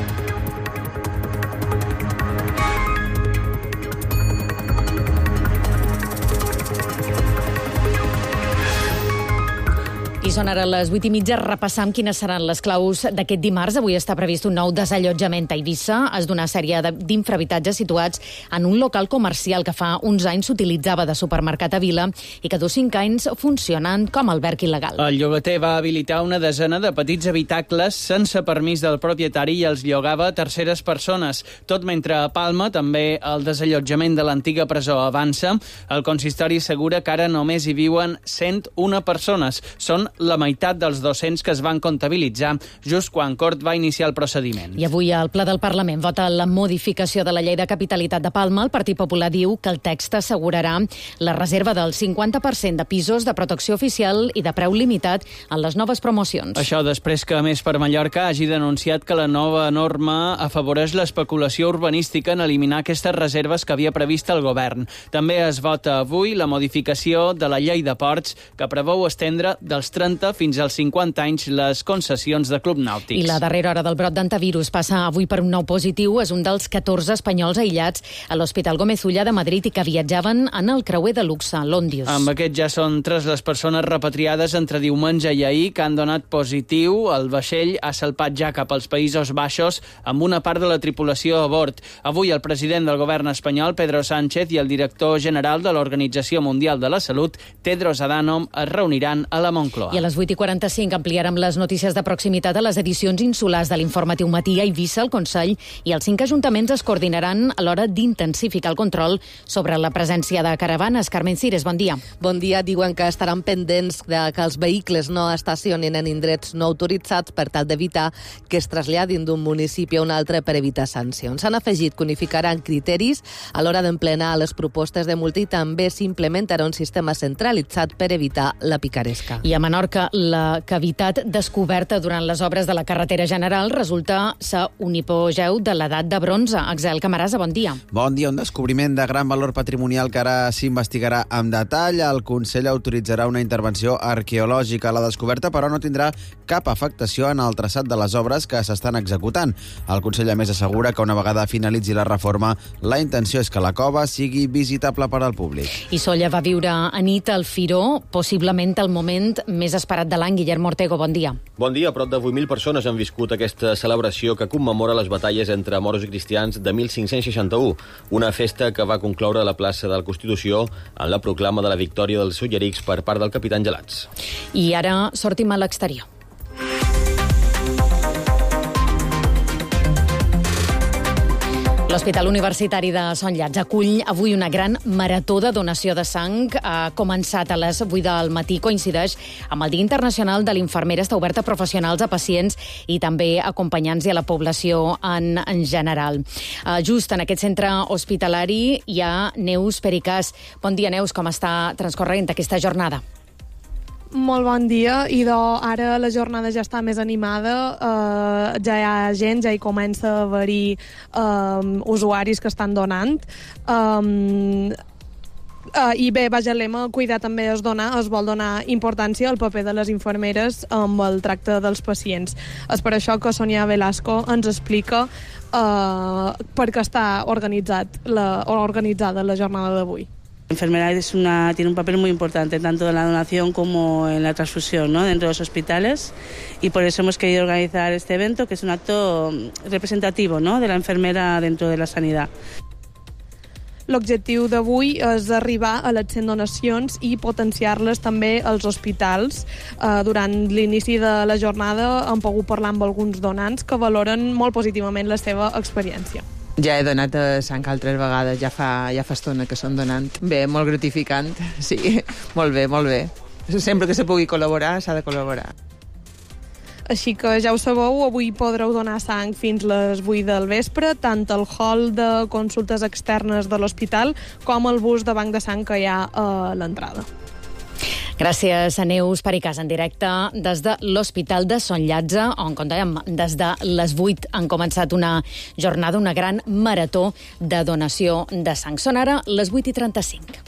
I són ara les vuit i mitja. Repassam quines seran les claus d'aquest dimarts. Avui està previst un nou desallotjament a Eivissa. És d'una sèrie d'infrahabitatges situats en un local comercial que fa uns anys s'utilitzava de supermercat a Vila i que du cinc anys funcionant com a alberg il·legal. El llogater va habilitar una desena de petits habitacles sense permís del propietari i els llogava a terceres persones. Tot mentre a Palma també el desallotjament de l'antiga presó avança. El consistori assegura que ara només hi viuen cent una persones. Són la meitat dels dos-cents que es van comptabilitzar just quan Cort va iniciar el procediment. I avui el Ple del Parlament vota la modificació de la llei de capitalitat de Palma. El Partit Popular diu que el text assegurarà la reserva del cinquanta per cent de pisos de protecció oficial i de preu limitat en les noves promocions. Això després que Més per Mallorca hagi denunciat que la nova norma afavoreix l'especulació urbanística en eliminar aquestes reserves que havia previst el govern. També es vota avui la modificació de la llei de ports que preveu estendre dels trenta fins als cinquanta anys les concessions de club nàutics. I la darrera hora del brot d'antivirus passa avui per un nou positiu. És un dels catorze espanyols aïllats a l'Hospital Gómez Ulla de Madrid i que viatjaven en el creuer de luxe, l'Ondius. Amb aquest ja són tres les persones repatriades entre diumenge i ahir que han donat positiu. El vaixell ha salpat ja cap als Països Baixos amb una part de la tripulació a bord. Avui el president del govern espanyol, Pedro Sánchez, i el director general de l'Organització Mundial de la Salut, Tedros Adhanom, es reuniran a la Moncloa. I a les vuit i quaranta-cinc ampliarem les notícies de proximitat a les edicions insulars de l'Informatiu Matí. A Eivissa, el Consell i els cinc ajuntaments es coordinaran a l'hora d'intensificar el control sobre la presència de caravanes. Carmen Cires, bon dia. Bon dia. Diuen que estaran pendents de que els vehicles no estacionin en indrets no autoritzats per tal d'evitar que es traslladin d'un municipi a un altre per evitar sancions. S'han afegit que unificaran criteris a l'hora d'emplenar les propostes de multa i també s'implementarà un sistema centralitzat per evitar la picaresca. I a Menorca, la cavitat descoberta durant les obres de la carretera general resulta ser un hipogeu de l'edat de bronze. Axel Camarasa, bon dia. Bon dia. Un descobriment de gran valor patrimonial que ara s'investigarà amb detall. El Consell autoritzarà una intervenció arqueològica. La descoberta, però, no tindrà cap afectació en el traçat de les obres que s'estan executant. El Consell, a més, assegura que una vegada finalitzi la reforma, la intenció és que la cova sigui visitable per al públic. I Solla va viure a nit al Firó, possiblement el moment més esperat de l'any. Guillermo Ortego, bon dia. Bon dia. Prop de vuit mil persones han viscut aquesta celebració que commemora les batalles entre moros i cristians de mil cinc-cents seixanta-u, una festa que va concloure a la plaça de la Constitució en la proclama de la victòria dels Ullerics per part del capità Gelats. I ara sortim a l'exterior. L'Hospital Universitari de Son Llats acull avui una gran marató de donació de sang. Ha començat a les vuit del matí, coincideix amb el Dia Internacional de l'Infermera. Està obert a professionals, a pacients i també a acompanyants i a la població en, en general. Uh, just en aquest centre hospitalari hi ha Neus Pericàs. Bon dia, Neus, com està transcorrent aquesta jornada? Molt bon dia, i do, ara la jornada ja està més animada, eh, ja hi ha gent, ja hi comença a haver-hi eh, usuaris que estan donant. Um, Uh, I bé, vaja, el lema cuidar també es dona, es vol donar importància al paper de les infermeres amb el tracte dels pacients. És per això que Sonia Velasco ens explica uh, per què està organitzat la, organitzada la jornada d'avui. La enfermera es una, tiene un papel muy importante tanto en la donación como en la transfusión, ¿no?, dentro de los hospitales, y por eso hemos querido organizar este evento, que es un acto representativo, ¿no?, de la enfermera dentro de la sanidad. L'objectiu d'avui és arribar a les cent donacions i potenciar-les també als hospitals. Eh, durant l'inici de la jornada hem pogut parlar amb alguns donants que valoren molt positivament la seva experiència. Ja he donat sang altres vegades, ja fa, ja fa estona que som donant. Bé, molt gratificant, sí, molt bé, molt bé. sempre que se pugui col·laborar, s'ha de col·laborar. Així que ja ho sabeu, avui podreu donar sang fins les vuit del vespre, tant al hall de consultes externes de l'hospital com al bus de banc de sang que hi ha a l'entrada. Gràcies a Neus Pericàs, en directe des de l'Hospital de Son Llatze, on, com dèiem, des de les vuit han començat una jornada, una gran marató de donació de sang. Són ara les vuit i trenta-cinc.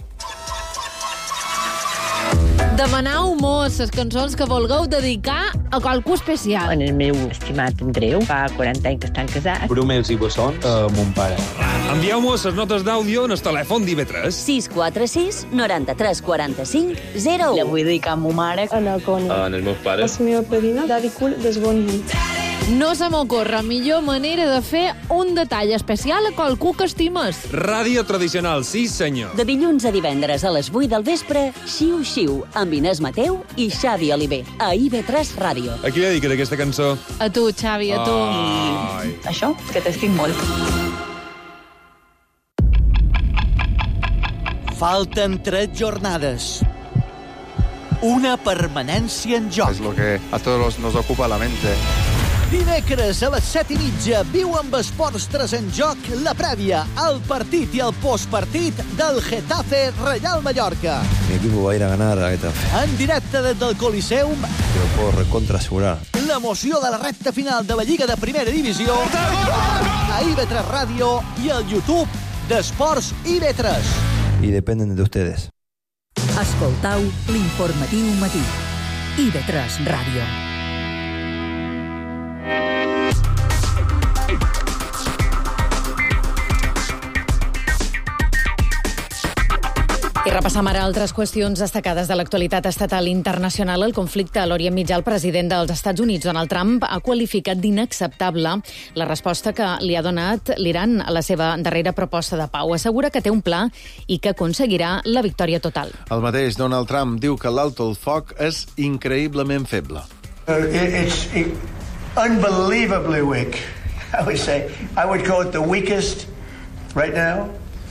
Demanau mos les cançons que vulgueu dedicar a qualcú especial. En el meu estimat Andreu, fa quaranta anys que estan casats. Brumels i bessons a mon pare. Envieu-mos les notes d'àudio en el telèfon d'I V tres. sis quatre sis noranta-tres quaranta-cinc zero u. La vull dedicar a ma mare. A la Connie. En els meus pares. A la meva padrina, Daddy Cool, des bon nit. No se m'ocorre millor manera de fer un detall especial a qualcú que estimes. Ràdio tradicional, sí senyor. De dilluns a divendres a les vuit del vespre, Xiu Xiu, amb Inés Mateu i Xavi Oliver, a I V tres Ràdio. A qui dediques aquesta cançó? A tu, Xavi, a tu. Ai. Això, que t'estic molt. Falten tres jornades. Una permanència en joc. Es lo que a todos nos ocupa la mente. Dimecres a les set i mitja viu amb Esports tres en joc la prèvia, el partit i el postpartit del Getafe Real Mallorca. Mi equipo va a ir a ganar a Getafe. En directe des del Coliseum. Te lo puedo recontra asegurar. L'emoció de la recta final de la Lliga de Primera Divisió a I V tres Ràdio i al YouTube d'Esports I V tres. Y dependen de ustedes. Escoltau l'informatiu matí. I V tres Ràdio. I repassam ara altres qüestions destacades de l'actualitat estatal i internacional. El conflicte a l'Orient Mitjà, el president dels Estats Units, Donald Trump, ha qualificat d'inacceptable la resposta que li ha donat l'Iran a la seva darrera proposta de pau. Assegura que té un pla i que aconseguirà la victòria total. El mateix Donald Trump diu que l'alto el foc és increïblement feble. Uh, it, it's it, unbelievably weak. I would say, I would call it the weakest right now.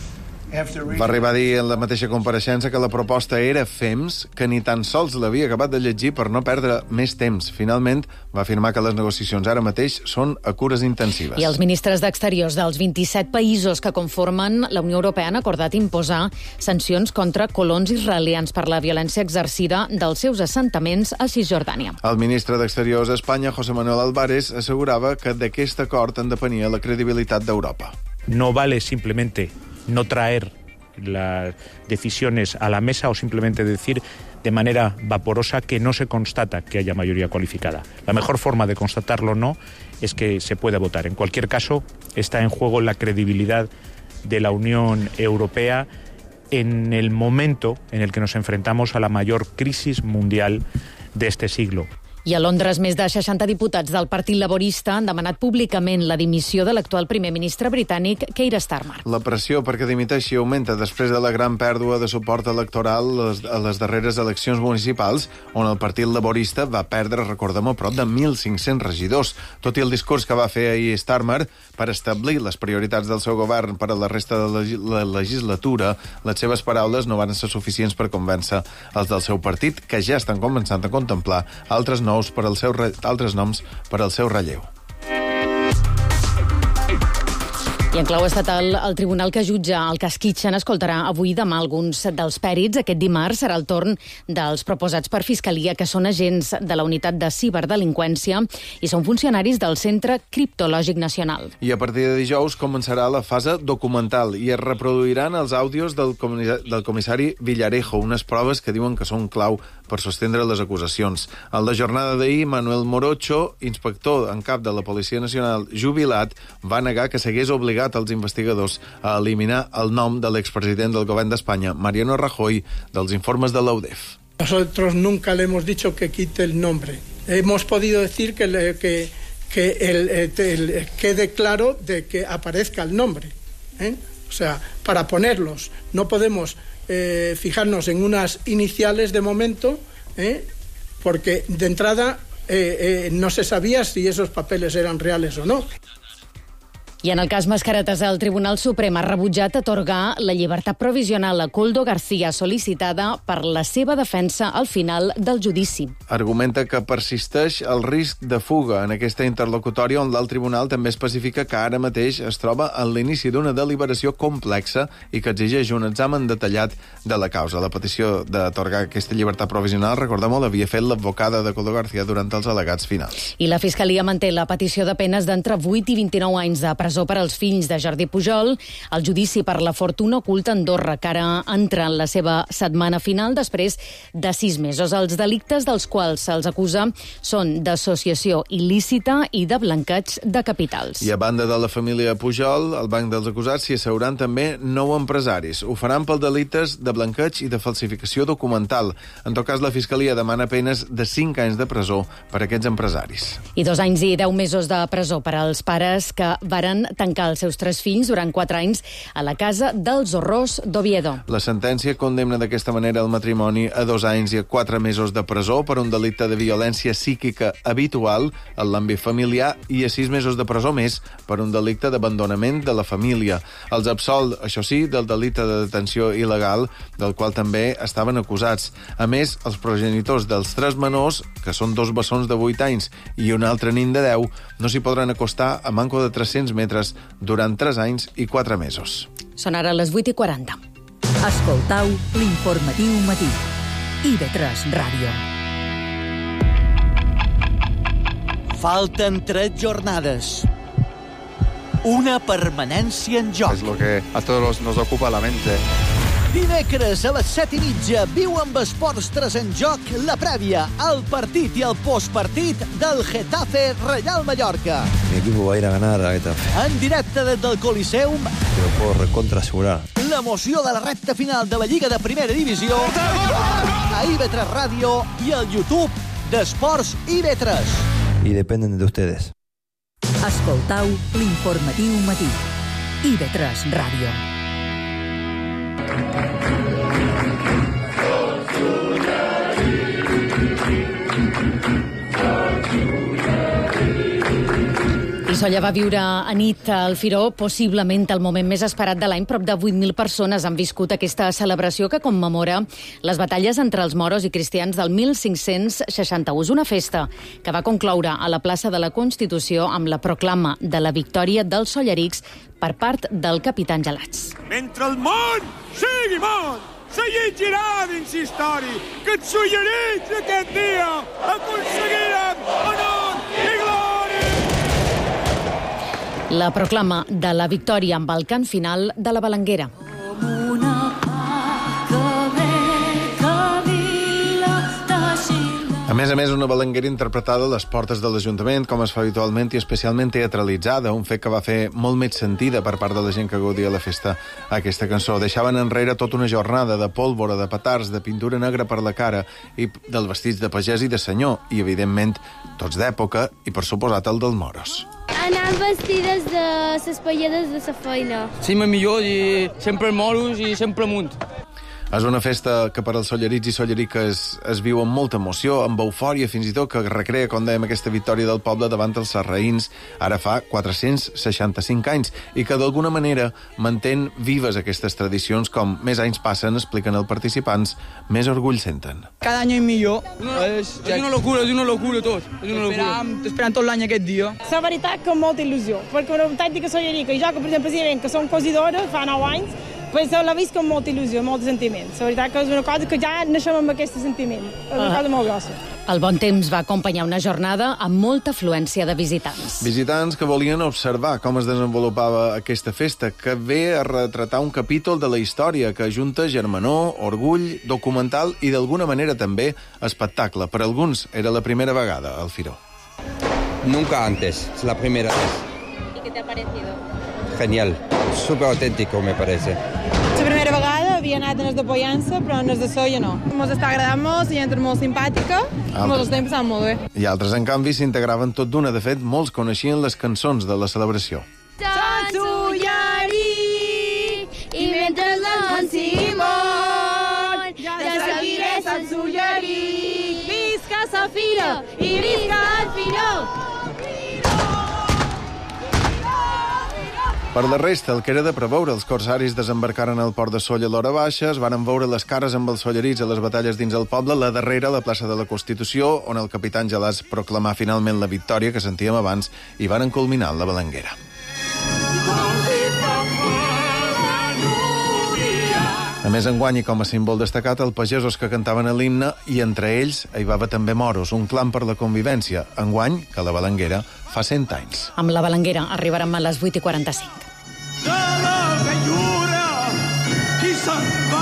Va arribar a dir en la mateixa compareixença que la proposta era fems, que ni tan sols l'havia acabat de llegir per no perdre més temps. Finalment, va afirmar que les negociacions ara mateix són a cures intensives. I els ministres d'Exteriors dels vint-i-set països que conformen la Unió Europea han acordat imposar sancions contra colons israelians per la violència exercida dels seus assentaments a Cisjordània. El ministre d'Exteriors a Espanya, José Manuel Álvarez, assegurava que d'aquest acord en depenia la credibilitat d'Europa. No vale simplemente no traer las decisiones a la mesa o simplemente decir de manera vaporosa que no se constata que haya mayoría cualificada. La mejor forma de constatarlo no es que se pueda votar. En cualquier caso, está en juego la credibilidad de la Unión Europea en el momento en el que nos enfrentamos a la mayor crisis mundial de este siglo. I a Londres, més de seixanta diputats del Partit Laborista han demanat públicament la dimissió de l'actual primer ministre britànic, Keir Starmer. La pressió perquè dimiteixi augmenta després de la gran pèrdua de suport electoral a les darreres eleccions municipals, on el Partit Laborista va perdre, recordem, a prop de mil cinc-cents regidors. Tot i el discurs que va fer ahir Starmer per establir les prioritats del seu govern per a la resta de la legislatura, les seves paraules no van ser suficients per convèncer els del seu partit, que ja estan començant a contemplar altres nous per al seu re... altres noms per al seu relleu. I en clau estatal, el tribunal que jutja el cas Kitchen escoltarà avui i demà alguns dels pèrits. Aquest dimarts serà el torn dels proposats per Fiscalia, que són agents de la unitat de ciberdelinqüència i són funcionaris del Centre Criptològic Nacional. I a partir de dijous començarà la fase documental i es reproduiran els àudios del, comissari, del comissari Villarejo, unes proves que diuen que són clau per sostendre les acusacions. En la jornada d'ahir, Manuel Morocho, inspector en cap de la Policia Nacional jubilat, va negar que s'hagués obligat als investigadors a eliminar el nom de l'expresident del govern d'Espanya, Mariano Rajoy, dels informes de l'A U D E F. Nosotros nunca le hemos dicho que quite el nombre. Hemos podido decir que, le, que, que el, el, el, quede claro de que aparezca el nombre, ¿eh? O sea, para ponerlos. No podemos eh, fijarnos en unas iniciales de momento, ¿eh? Porque de entrada eh, eh, no se sabía si esos papeles eran reales o no. I en el cas Mascaretes, el Tribunal Suprem ha rebutjat atorgar la llibertat provisional a Koldo García sol·licitada per la seva defensa al final del judici. Argumenta que persisteix el risc de fuga en aquesta interlocutòria on l'alt tribunal també especifica que ara mateix es troba en l'inici d'una deliberació complexa i que exigeix un examen detallat de la causa. La petició d'atorgar aquesta llibertat provisional, recordem-ho, l'havia fet l'advocada de Koldo García durant els al·legats finals. I la Fiscalia manté la petició de penes d'entre vuit i vint-i-nou anys de presó per als fills de Jordi Pujol. El judici per la fortuna oculta a Andorra, que ara entra en la seva setmana final després de sis mesos. Els delictes dels quals se'ls acusa són d'associació il·lícita i de blanqueig de capitals. I a banda de la família Pujol, al banc dels acusats s'hi asseuran també nou empresaris. Ho faran pel delictes de blanqueig i de falsificació documental. En tot cas, la Fiscalia demana penes de cinc anys de presó per a aquests empresaris. I dos anys i deu mesos de presó per als pares que varen tancar els seus tres fills durant quatre anys a la casa dels horrors d'Oviedo. La sentència condemna d'aquesta manera el matrimoni a dos anys i a quatre mesos de presó per un delicte de violència psíquica habitual en l'àmbit familiar i a sis mesos de presó més per un delicte d'abandonament de la família. Els absol, això sí, del delicte de detenció il·legal, del qual també estaven acusats. A més, els progenitors dels tres menors, que són dos bessons de vuit anys i un altre nin de deu, no s'hi podran acostar a manco de tres-cents metres durant tres anys i quatre mesos. Són ara les vuit i quaranta. Escoltau l'informatiu matí. I ve tres Ràdio. Falten tres jornades. Una permanència en joc. Es lo que a todos nos ocupa la mente. Dimecres a les set i mitja viu amb Esports tres en joc la prèvia, el partit i el postpartit del Getafe Real Mallorca. Mi equipo va a ir a ganar a Getafe. En directe des del Coliseum, Te lo puedo recontra asegurar. l'emoció de la recta final de la Lliga de Primera Divisió a I ve tres Ràdio i al YouTube d'Esports I ve tres. Y dependen de ustedes. Escoltau l'informatiu matí. I ve tres Ràdio. I Solla va viure a nit al Firó, possiblement el moment més esperat de l'any. Prop de vuit mil persones han viscut aquesta celebració que commemora les batalles entre els moros i cristians del mil cinc-cents seixanta-u. És una festa que va concloure a la plaça de la Constitució amb la proclama de la victòria dels sollerics per part del capità Gelats. Mentre el món sigui món, se llegirà dins història que els sollerics aquest dia aconseguiren honor i glòria. La proclama de la victòria amb el cant final de la Balanguera. A més a més, una balanguera interpretada a les portes de l'Ajuntament, com es fa habitualment i especialment teatralitzada, un fet que va fer molt més sentida per part de la gent que gaudia la festa aquesta cançó. Deixaven enrere tota una jornada de pólvora, de petards, de pintura negra per la cara i dels vestits de pagès i de senyor, i evidentment tots d'època i per suposat el dels moros. Anant vestides de les paelles de la feina. Sí, millor, i sempre moros i sempre amunt. És una festa que per als sollerits i solleriques es viu amb molta emoció, amb eufòria, fins i tot que recrea, com dèiem, aquesta victòria del poble davant els sarraïns ara fa quatre-cents seixanta-cinc anys, i que d'alguna manera mantén vives aquestes tradicions, com més anys passen, expliquen els participants, més orgull senten. Cada any és millor. Una, és, és una locura, és una locura tot. És una locura. Esperant tot l'any aquest dia. La veritat que amb molta il·lusió, perquè una tàctica sollerica, i jo que, per exemple, que som cosidora, fa nou anys, pues l'he vist amb molta il·lusió, molt sentiment. La veritat que és una cosa que ja naixem amb aquest sentiment. És una cosa molt grossa. El bon temps va acompanyar una jornada amb molta afluència de visitants. Visitants que volien observar com es desenvolupava aquesta festa, que ve a retratar un capítol de la història que ajunta germanor, orgull, documental i d'alguna manera també espectacle. Per alguns era la primera vegada al Firó. Nunca antes, es la primera vez. ¿Y qué te ha parecido? Genial, súper auténtico me parece. La primera vegada havia anat en els de Pollença, però en els de Solla no. Ens està agradant molt, la gent és molt simpàtica, i ens estem passant molt bé. I altres, en canvi, s'integraven tot d'una. De fet, molts coneixien les cançons de la celebració. Sant Solleric, i mentre l'en Simón, ja seguiré Sant Solleric. Visca sa fira i visca el Firó! Per la resta, el que era de preveure, els corsaris desembarcaren al port de Sóller a l'hora baixa, es varen veure les cares amb els sollerits a les batalles dins el poble, la darrera a la plaça de la Constitució, on el capità Angelàs proclamà finalment la victòria que sentíem abans i varen culminar la Balenguera. A més, enguany, i com a símbol destacat, els pagesos que cantaven l'himne, i entre ells hi va haver també moros, un clam per la convivència. Enguany, que la Balenguera fa cent anys. Amb la Balenguera arribarem a les vuit i quaranta-cinc. De la vellura, qui se'n va?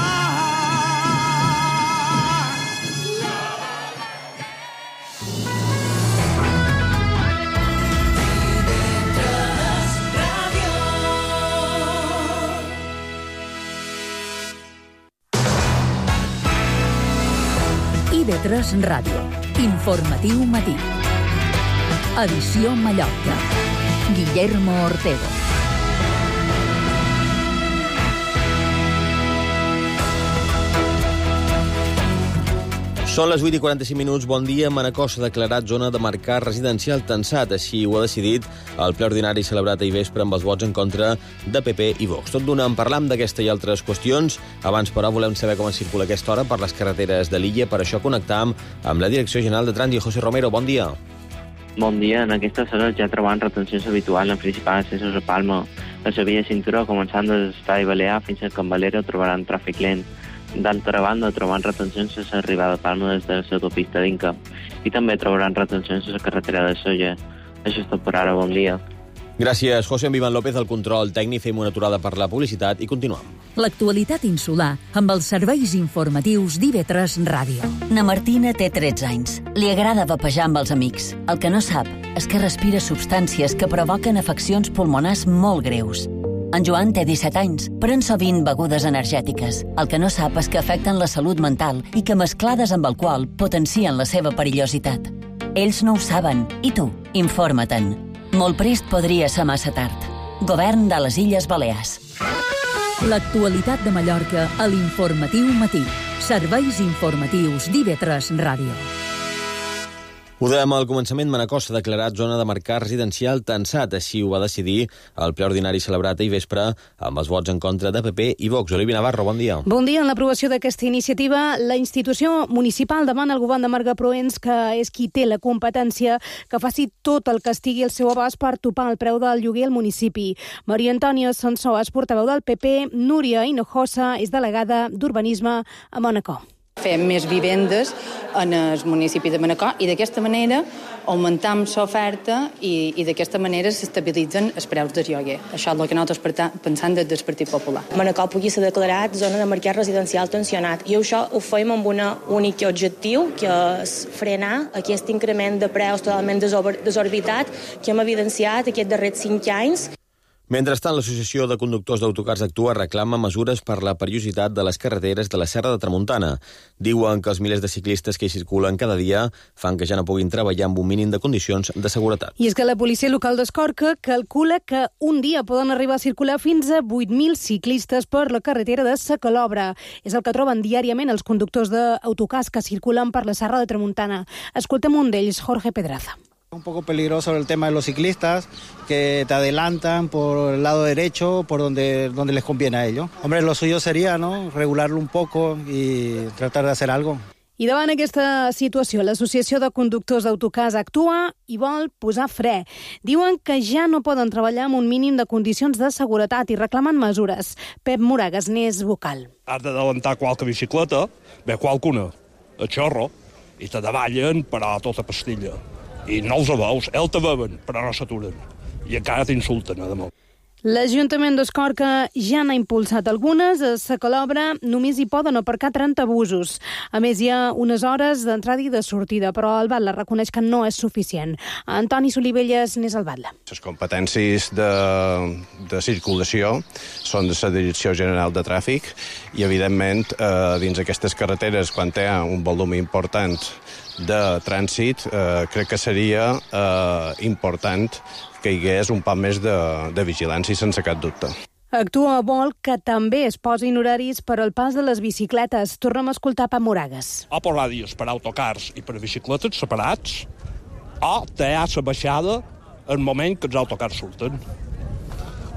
I V tres Ràdio. Informatiu matí. Edició Mallorca. Guillermo Ortego. Són les vuit i quaranta-cinc minuts. Bon dia. Manacor s'ha declarat zona de mercat residencial tensat. Així ho ha decidit el ple ordinari celebrat ahir vespre amb els vots en contra de P P i Vox. Tot d'una en parlam d'aquesta i altres qüestions. Abans, però, volem saber com es circula a aquesta hora per les carreteres de l'illa. Per això connectam amb la Direcció General de Trànsit. José Romero, bon dia. Bon dia. En aquestes hores ja trobant retencions habituals en principals accessos a Palma. A la via Cinturó, començant des d'Estadi Balear fins a Can Valero, trobaran tràfic lent. D'altra banda, trobant retencions a l'arribada de Palma des de l'autopista d'Inca. I també trobaran retencions a la carretera de Sóller. Això és tot per ara. Bon dia. Gràcies, José. Amb Ivan López, el control tècnic. Fem una aturada per la publicitat i continuem. L'actualitat insular amb els serveis informatius d'I V tres Ràdio. Na Martina té tretze anys. Li agrada vapejar amb els amics. El que no sap és que respira substàncies que provoquen afeccions pulmonars molt greus. En Joan té disset anys, pren sovint begudes energètiques. El que no sap és que afecten la salut mental i que mesclades amb alcohol potencien la seva perillositat. Ells no ho saben. I tu, informa-te'n. Molt prest podria ser massa tard. Govern de les Illes Balears. L'actualitat de Mallorca a l'Informatiu Matí. Serveis informatius d'I V tres Ràdio. Ho dèiem al començament, Manacor s'ha declarat zona de mercat residencial tensat. Així ho va decidir el ple ordinari celebrat ahir vespre amb els vots en contra de P P i Vox. Olivia Navarro, bon dia. Bon dia. En l'aprovació d'aquesta iniciativa, la institució municipal demana al govern de Marga Proens, que és qui té la competència, que faci tot el que estigui al seu abast per topar el preu del lloguer al municipi. Maria Antònia Sansó és portaveu del P P, Núria Hinojosa és delegada d'Urbanisme a Manacor. Fem més vivendes en el municipi de Manacor i d'aquesta manera augmentam l'oferta i, i d'aquesta manera s'estabilitzen els preus del lloguer. Això és el que nosaltres pensem des del Partit Popular. Manacor pugui ser declarat zona de mercat residencial tensionat i això ho fem amb un únic objectiu, que és frenar aquest increment de preus totalment desorbitat que hem evidenciat aquests darrers cinc anys. Mentrestant, l'Associació de Conductors d'Autocars Actua reclama mesures per la perillositat de les carreteres de la Serra de Tramuntana. Diuen que els milers de ciclistes que hi circulen cada dia fan que ja no puguin treballar amb un mínim de condicions de seguretat. I és que la policia local d'Escorca calcula que un dia poden arribar a circular fins a vuit mil ciclistes per la carretera de Sa Calobra. És el que troben diàriament els conductors d'autocars que circulen per la Serra de Tramuntana. Escoltem un d'ells, Jorge Pedraza. Un poco peligroso el tema de los ciclistas, que te adelantan por el lado derecho, por donde, donde les conviene a ellos. Hombre, lo suyo sería, ¿no?, regularlo un poco y tratar de hacer algo. I davant aquesta situació, l'Associació de Conductors d'Autocars actua i vol posar fre. Diuen que ja no poden treballar amb un mínim de condicions de seguretat i reclamen mesures. Pep Moragas n'és vocal. Has d'adelantar qualque bicicleta, ve qualcuna, a xorro, i te davallen per a tota pastilla. I no els veus, el te veuen, però no s'aturen. I encara t'insulten, a damunt. L'Ajuntament d'Escorca ja n'ha impulsat algunes. A Sa Calobra només hi poden aparcar trenta busos. A més, hi ha unes hores d'entrada i de sortida, però el Batlle reconeix que no és suficient. Antoni Solivelles n'és el Batlle. Les competències de, de circulació són de la Direcció General de Tràfic i, evidentment, eh, dins aquestes carreteres, quan hi ha un volum important de trànsit, eh, crec que seria eh, important que hi hagués un poc més de, de vigilància, sense cap dubte. Actua vol que també es posin horaris per al pas de les bicicletes. Tornem a escoltar Pep Moragas. O per ràdios per autocars i per bicicletes separats, o té la baixada en el moment que els autocars surten.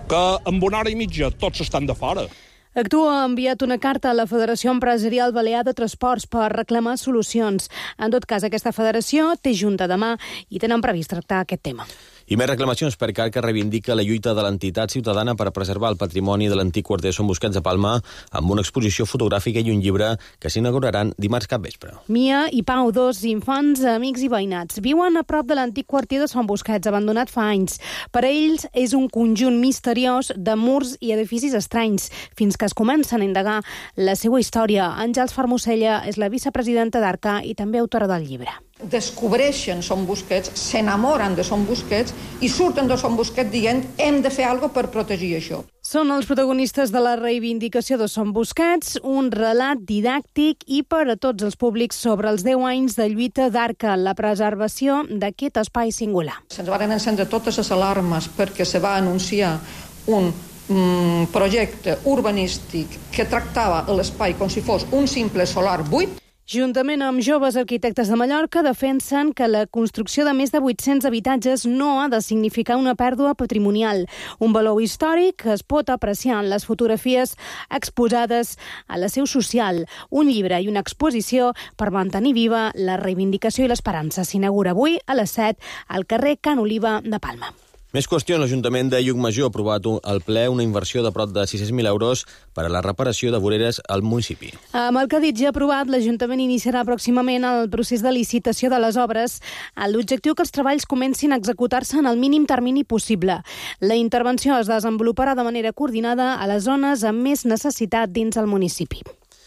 que en una hora i mitja tots estan de fora. Actua ha enviat una carta a la Federació Empresarial Balear de Transports per reclamar solucions. En tot cas, aquesta federació té junta demà i tenen previst tractar aquest tema. I més reclamacions per Car, que reivindica la lluita de l'entitat ciutadana per preservar el patrimoni de l'antic quarter Son Busquets de Palma amb una exposició fotogràfica i un llibre que s'inauguraran dimarts capvespre. Mia i Pau, dos infants, amics i veïnats, viuen a prop de l'antic quarter de Son Busquets, abandonat fa anys. Per a ells és un conjunt misteriós de murs i edificis estranys, fins que es comencen a indagar la seva història. Àngels Fermosella és la vicepresidenta d'Arca i també autora del llibre. Descobreixen Son Busquets, s'enamoren de Son Busquets i surten de Son Busquets dient hem de fer alguna cosa per protegir això. Són els protagonistes de la reivindicació de Son Busquets, un relat didàctic i per a tots els públics sobre els deu anys de lluita d'Arca, la preservació d'aquest espai singular. Se'ns van encendre totes les alarmes perquè se va anunciar un mm, projecte urbanístic que tractava l'espai com si fos un simple solar buit. Juntament amb joves arquitectes de Mallorca, defensen que la construcció de més de vuit-cents habitatges no ha de significar una pèrdua patrimonial. Un valor històric que es pot apreciar en les fotografies exposades a la seu social. Un llibre i una exposició per mantenir viva la reivindicació i l'esperança. S'inaugura avui a les set al carrer Can Oliva de Palma. Més qüestions. L'Ajuntament de Llucmajor ha aprovat al ple una inversió de prop de sis-cents mil euros per a la reparació de voreres al municipi. Amb el que ha dit ja aprovat, l'Ajuntament iniciarà pròximament el procés de licitació de les obres. L'objectiu que els treballs comencin a executar-se en el mínim termini possible. La intervenció es desenvoluparà de manera coordinada a les zones amb més necessitat dins el municipi.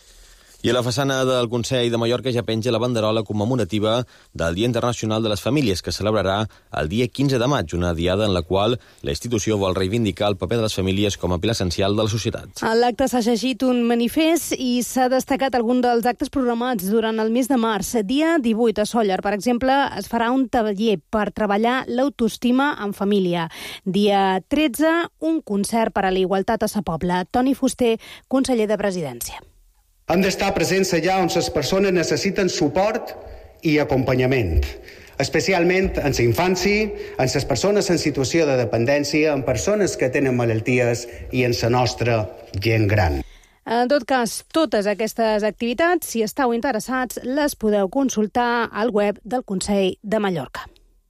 I a la façana del Consell de Mallorca ja penja la banderola commemorativa del Dia Internacional de les Famílies, que celebrarà el dia quinze de maig, una diada en la qual la institució vol reivindicar el paper de les famílies com a pilar essencial de la societat. A l'acte s'ha llegit un manifest i s'ha destacat algun dels actes programats durant el mes de març. Dia divuit a Sóller, per exemple, es farà un taller per treballar l'autoestima en família. Dia tretze, un concert per a la igualtat a Sa Pobla. Toni Fuster, conseller de Presidència. Hem d'estar presents allà on les persones necessiten suport i acompanyament, especialment en la infància, en les persones en situació de dependència, en persones que tenen malalties i en la nostra gent gran. En tot cas, totes aquestes activitats, si esteu interessats, les podeu consultar al web del Consell de Mallorca.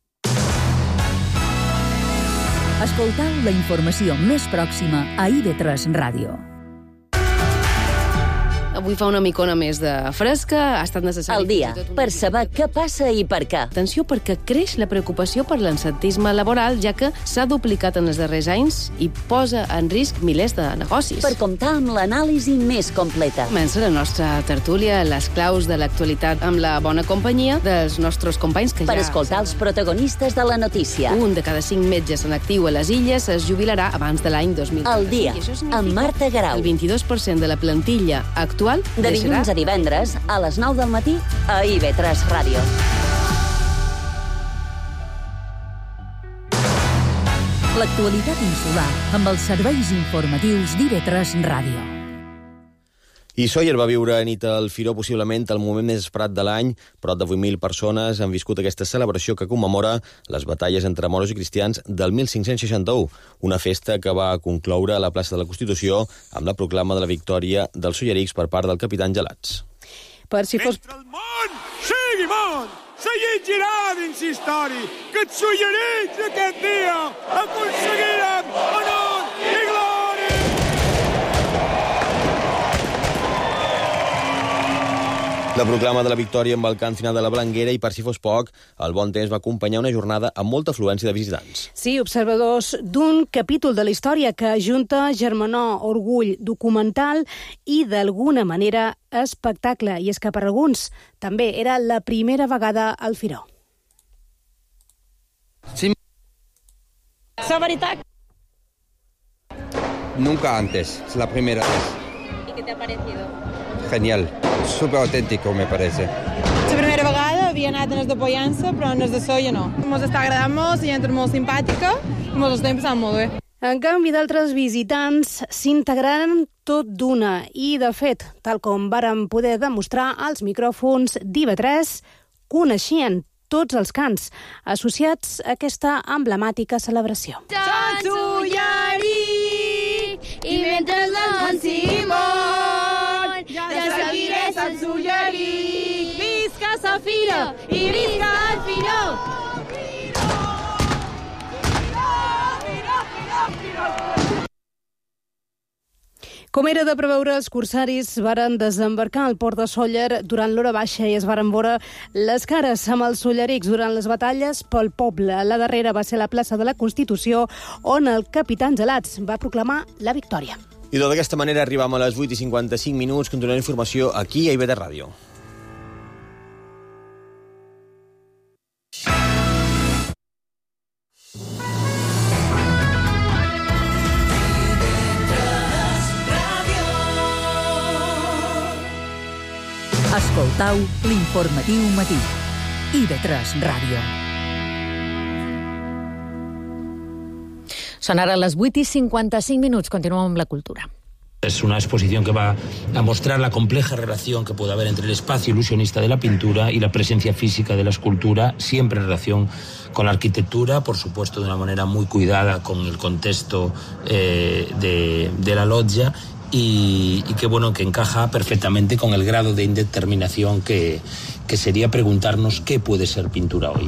Escoltau la informació més pròxima a I V tres Ràdio. Avui fa una micona més de fresca, ha estat necessari... El dia, per saber què passa i per què. Atenció, perquè creix la preocupació per l'absentisme laboral, ja que s'ha duplicat en els darrers anys i posa en risc milers de negocis. Per comptar amb l'anàlisi més completa. Comença la nostra tertúlia, les claus de l'actualitat, amb la bona companyia dels nostres companys que per ja... Per escoltar els protagonistes de la notícia. Un de cada cinc metges en actiu a les Illes es jubilarà abans de l'any dos mil. El dia, amb Marta Garau. El vint-i-dos per cent de la plantilla actual de dilluns a divendres, a les nou del matí, a I V tres Ràdio. L'actualitat insular, amb els serveis informatius d'I V tres Ràdio. I Sóller va viure a nit al Firó possiblement el moment més esperat de l'any. Prop de vuit mil persones han viscut aquesta celebració que commemora les batalles entre moros i cristians del mil cinc-cents seixanta-u, una festa que va concloure a la plaça de la Constitució amb la proclama de la victòria dels sollerics per part del capità Gelats. Per si fos... Mentre el món sigui món, se llegirà dins història que els sollerics aquest dia aconseguirem honor i glòria. La proclama de la victòria amb el cant final de la Blanguera i, per si fos poc, el bon temps va acompanyar una jornada amb molta afluència de visitants. Sí, observadors d'un capítol de la història que ajunta germanor, orgull, documental i, d'alguna manera, espectacle. I és que per alguns també era la primera vegada al Firó. Sí. La veritat. Nunca antes, es la primera vez. ¿Y qué te ha parecido? Genial, súper auténtico me parece. La primera vegada havia anat en els de Pollença, però en els de Sóller no. Ens està agradant molt, la gent és molt simpàtica i ens estem passant molt bé. En canvi, d'altres visitants s'integraren tot d'una i, de fet, tal com vàrem poder demostrar als micròfons d'I V tres, coneixien tots els cants associats a aquesta emblemàtica celebració. Sant Solleric! i mentre l'en Simon ja seguiré Sant Solleric. Visca sa fira i visca el Firó! Com era de preveure, els corsaris varen desembarcar al port de Sóller durant l'hora baixa i es varen veure les cares amb els sollerics durant les batalles pel poble. La darrera va ser la plaça de la Constitució, on el capità Angelats va proclamar la victòria. I d'aquesta manera arribam a les vuit i cinquanta-cinc minuts. Continuem la informació aquí a I B T Ràdio. Escoltau l'informatiu matí. I B tres Ràdio. Són ara les vuit i cincuenta-cinc minuts. Continuem amb la cultura. Es una exposición que va a mostrar la compleja relación que puede haber entre el espacio ilusionista de la pintura y la presencia física de la escultura, siempre en relación con la arquitectura, por supuesto de una manera muy cuidada con el contexto eh, de, de la loggia, y, y que bueno, que encaja perfectamente con el grado de indeterminación que, que sería preguntarnos qué puede ser pintura hoy.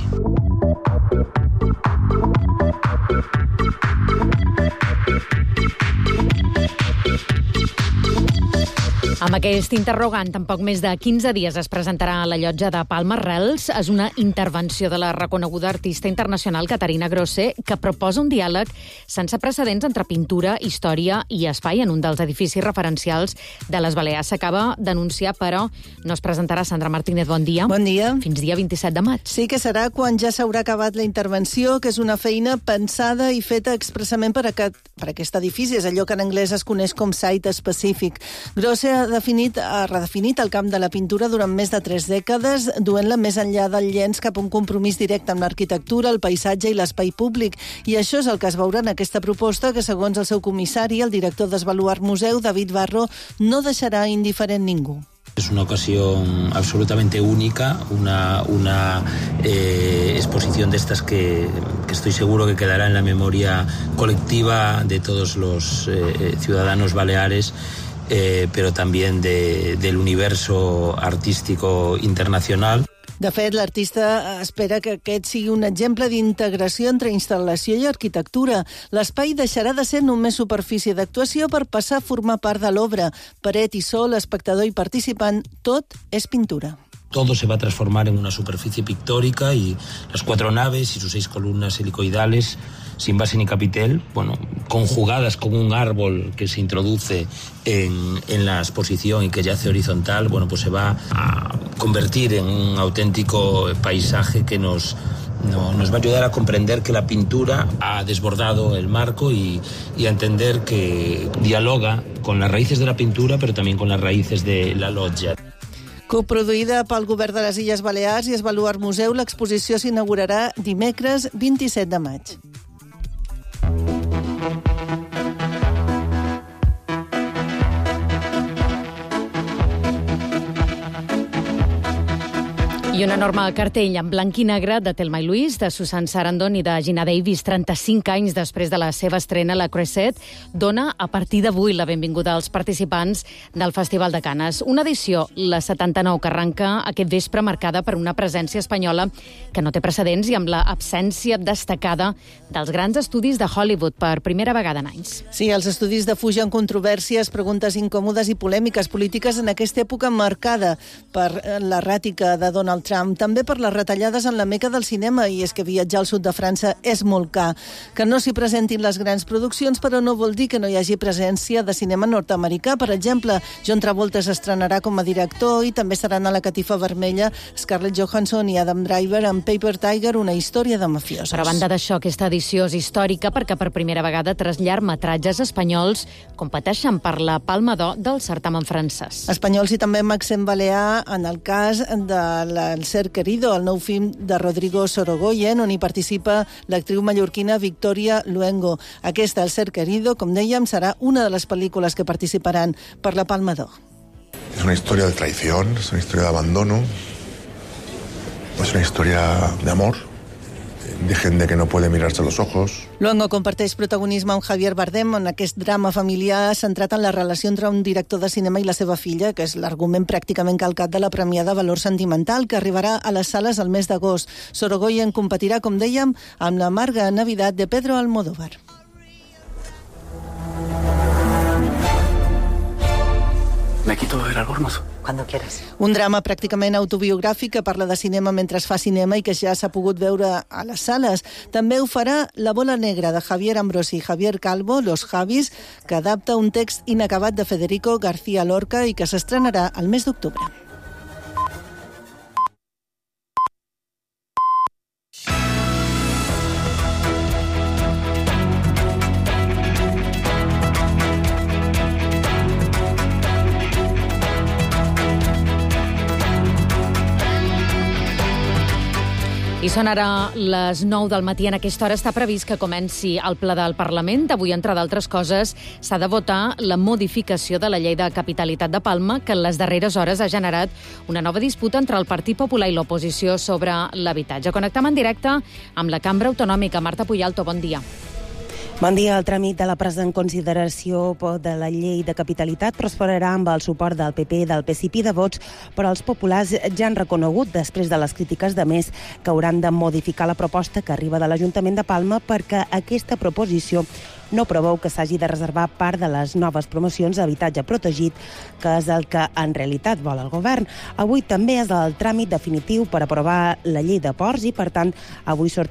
Amb aquest interrogant, en poc més de quinze dies es presentarà a la llotja de Palma Rels. És una intervenció de la reconeguda artista internacional Caterina Grosse, que proposa un diàleg sense precedents entre pintura, història i espai en un dels edificis referencials de les Balears. S'acaba d'anunciar, però no es presentarà. Sandra Martínez, bon dia. Bon dia. Fins dia vint-i-set de maig. Sí que serà quan ja s'haurà acabat la intervenció, que és una feina pensada i feta expressament per aquest, per aquest edifici. És allò que en anglès es coneix com site específic. Grosse ha definit, ha redefinit el camp de la pintura durant més de tres dècades, duent-la més enllà del llenç cap a un compromís directe amb l'arquitectura, el paisatge i l'espai públic. I això és el que es veurà en aquesta proposta que, segons el seu comissari, el director d'Esbaluart Museu, David Barro, no deixarà indiferent ningú. Es una ocasión absolutamente única, una, una eh, exposición de estas que, que estoy seguro que quedará en la memoria colectiva de todos los eh, ciudadanos baleares, eh, pero también de, del universo artístico internacional. De fet, l'artista espera que aquest sigui un exemple d'integració entre instal·lació i arquitectura. L'espai deixarà de ser només superfície d'actuació per passar a formar part de l'obra. Paret i sol, espectador i participant, tot és pintura. Todo se va a transformar en una superficie pictórica y las cuatro naves y sus seis columnas helicoidales, sin base ni capitel, bueno, conjugadas con un árbol que se introduce en, en la exposición y que yace horizontal, bueno, pues se va a convertir en un auténtico paisaje que nos, no, nos va a ayudar a comprender que la pintura ha desbordado el marco y, y a entender que dialoga con las raíces de la pintura, pero también con las raíces de la loggia. Coproduïda pel Govern de les Illes Balears i Esbaluart Museu, l'exposició s'inaugurarà dimecres vint-i-set de maig. I un enorme cartell en blanc i negre de Thelma i Louise, de Susan Sarandon i de Gina Davis, trenta-cinc anys després de la seva estrena a la Creuset, dona a partir d'avui la benvinguda als participants del Festival de Canes. Una edició, la setanta-nou, que arranca aquest vespre, marcada per una presència espanyola que no té precedents i amb l'absència destacada dels grans estudis de Hollywood per primera vegada en anys. Sí, els estudis defugen controvèrsies, preguntes incòmodes i polèmiques polítiques en aquesta època marcada per l'erràtica de Donald Trump, també per les retallades en la meca del cinema, i és que viatjar al sud de França és molt car. Que no s'hi presentin les grans produccions, però no vol dir que no hi hagi presència de cinema nord-americà. Per exemple, John Travolta s'estrenarà com a director i també seran a la catifa vermella Scarlett Johansson i Adam Driver amb Paper Tiger, una història de mafiosos. Però a banda d'això, aquesta edició és històrica perquè per primera vegada tres llargmetratges espanyols competeixen per la Palma d'Or del certamen francès. Espanyols i també Maxim Balear en el cas de la El Ser Querido, el nou film de Rodrigo Sorogoyen, on hi participa l'actriu mallorquina Victoria Luengo. Aquesta, El Ser Querido, com dèiem, serà una de les pel·lícules que participaran per la Palma d'Or. Es una historia de traición, es una historia de abandono, es una historia de amor, de gente que no puede mirarse a los ojos. Luengo comparteix protagonisme amb Javier Bardem en aquest drama familiar centrat en la relació entre un director de cinema i la seva filla, que és l'argument pràcticament calcat de la premiada Valor Sentimental, que arribarà a les sales el mes d'agost. Sorogoyen competirà, com dèiem, amb La amarga Navidad de Pedro Almodóvar. ¿Me quito el albornoz? Cuando quieras. Un drama pràcticament autobiogràfic que parla de cinema mentre es fa cinema i que ja s'ha pogut veure a les sales. També ho farà La bola negra, de Javier Ambrosi i Javier Calvo, Los Javis, que adapta un text inacabat de Federico García Lorca i que s'estrenarà el mes d'octubre. I són ara les nou del matí. En aquesta hora està previst que comenci el ple del Parlament. Avui, entre d'altres coses, s'ha de votar la modificació de la llei de capitalitat de Palma, que en les darreres hores ha generat una nova disputa entre el Partit Popular i l'oposició sobre l'habitatge. Connectem en directe amb la Cambra Autonòmica. Marta Puyalto, bon dia. Bon dia. El tràmit de la presa en consideració de la llei de capitalitat prosperarà amb el suport del P P, del P S I P i de Vox, però els populars ja han reconegut, després de les crítiques de Més, que hauran de modificar la proposta que arriba de l'Ajuntament de Palma perquè aquesta proposició no preveu que s'hagi de reservar part de les noves promocions d'habitatge protegit, que és el que en realitat vol el govern. Avui també és el tràmit definitiu per aprovar la llei de ports i, per tant, avui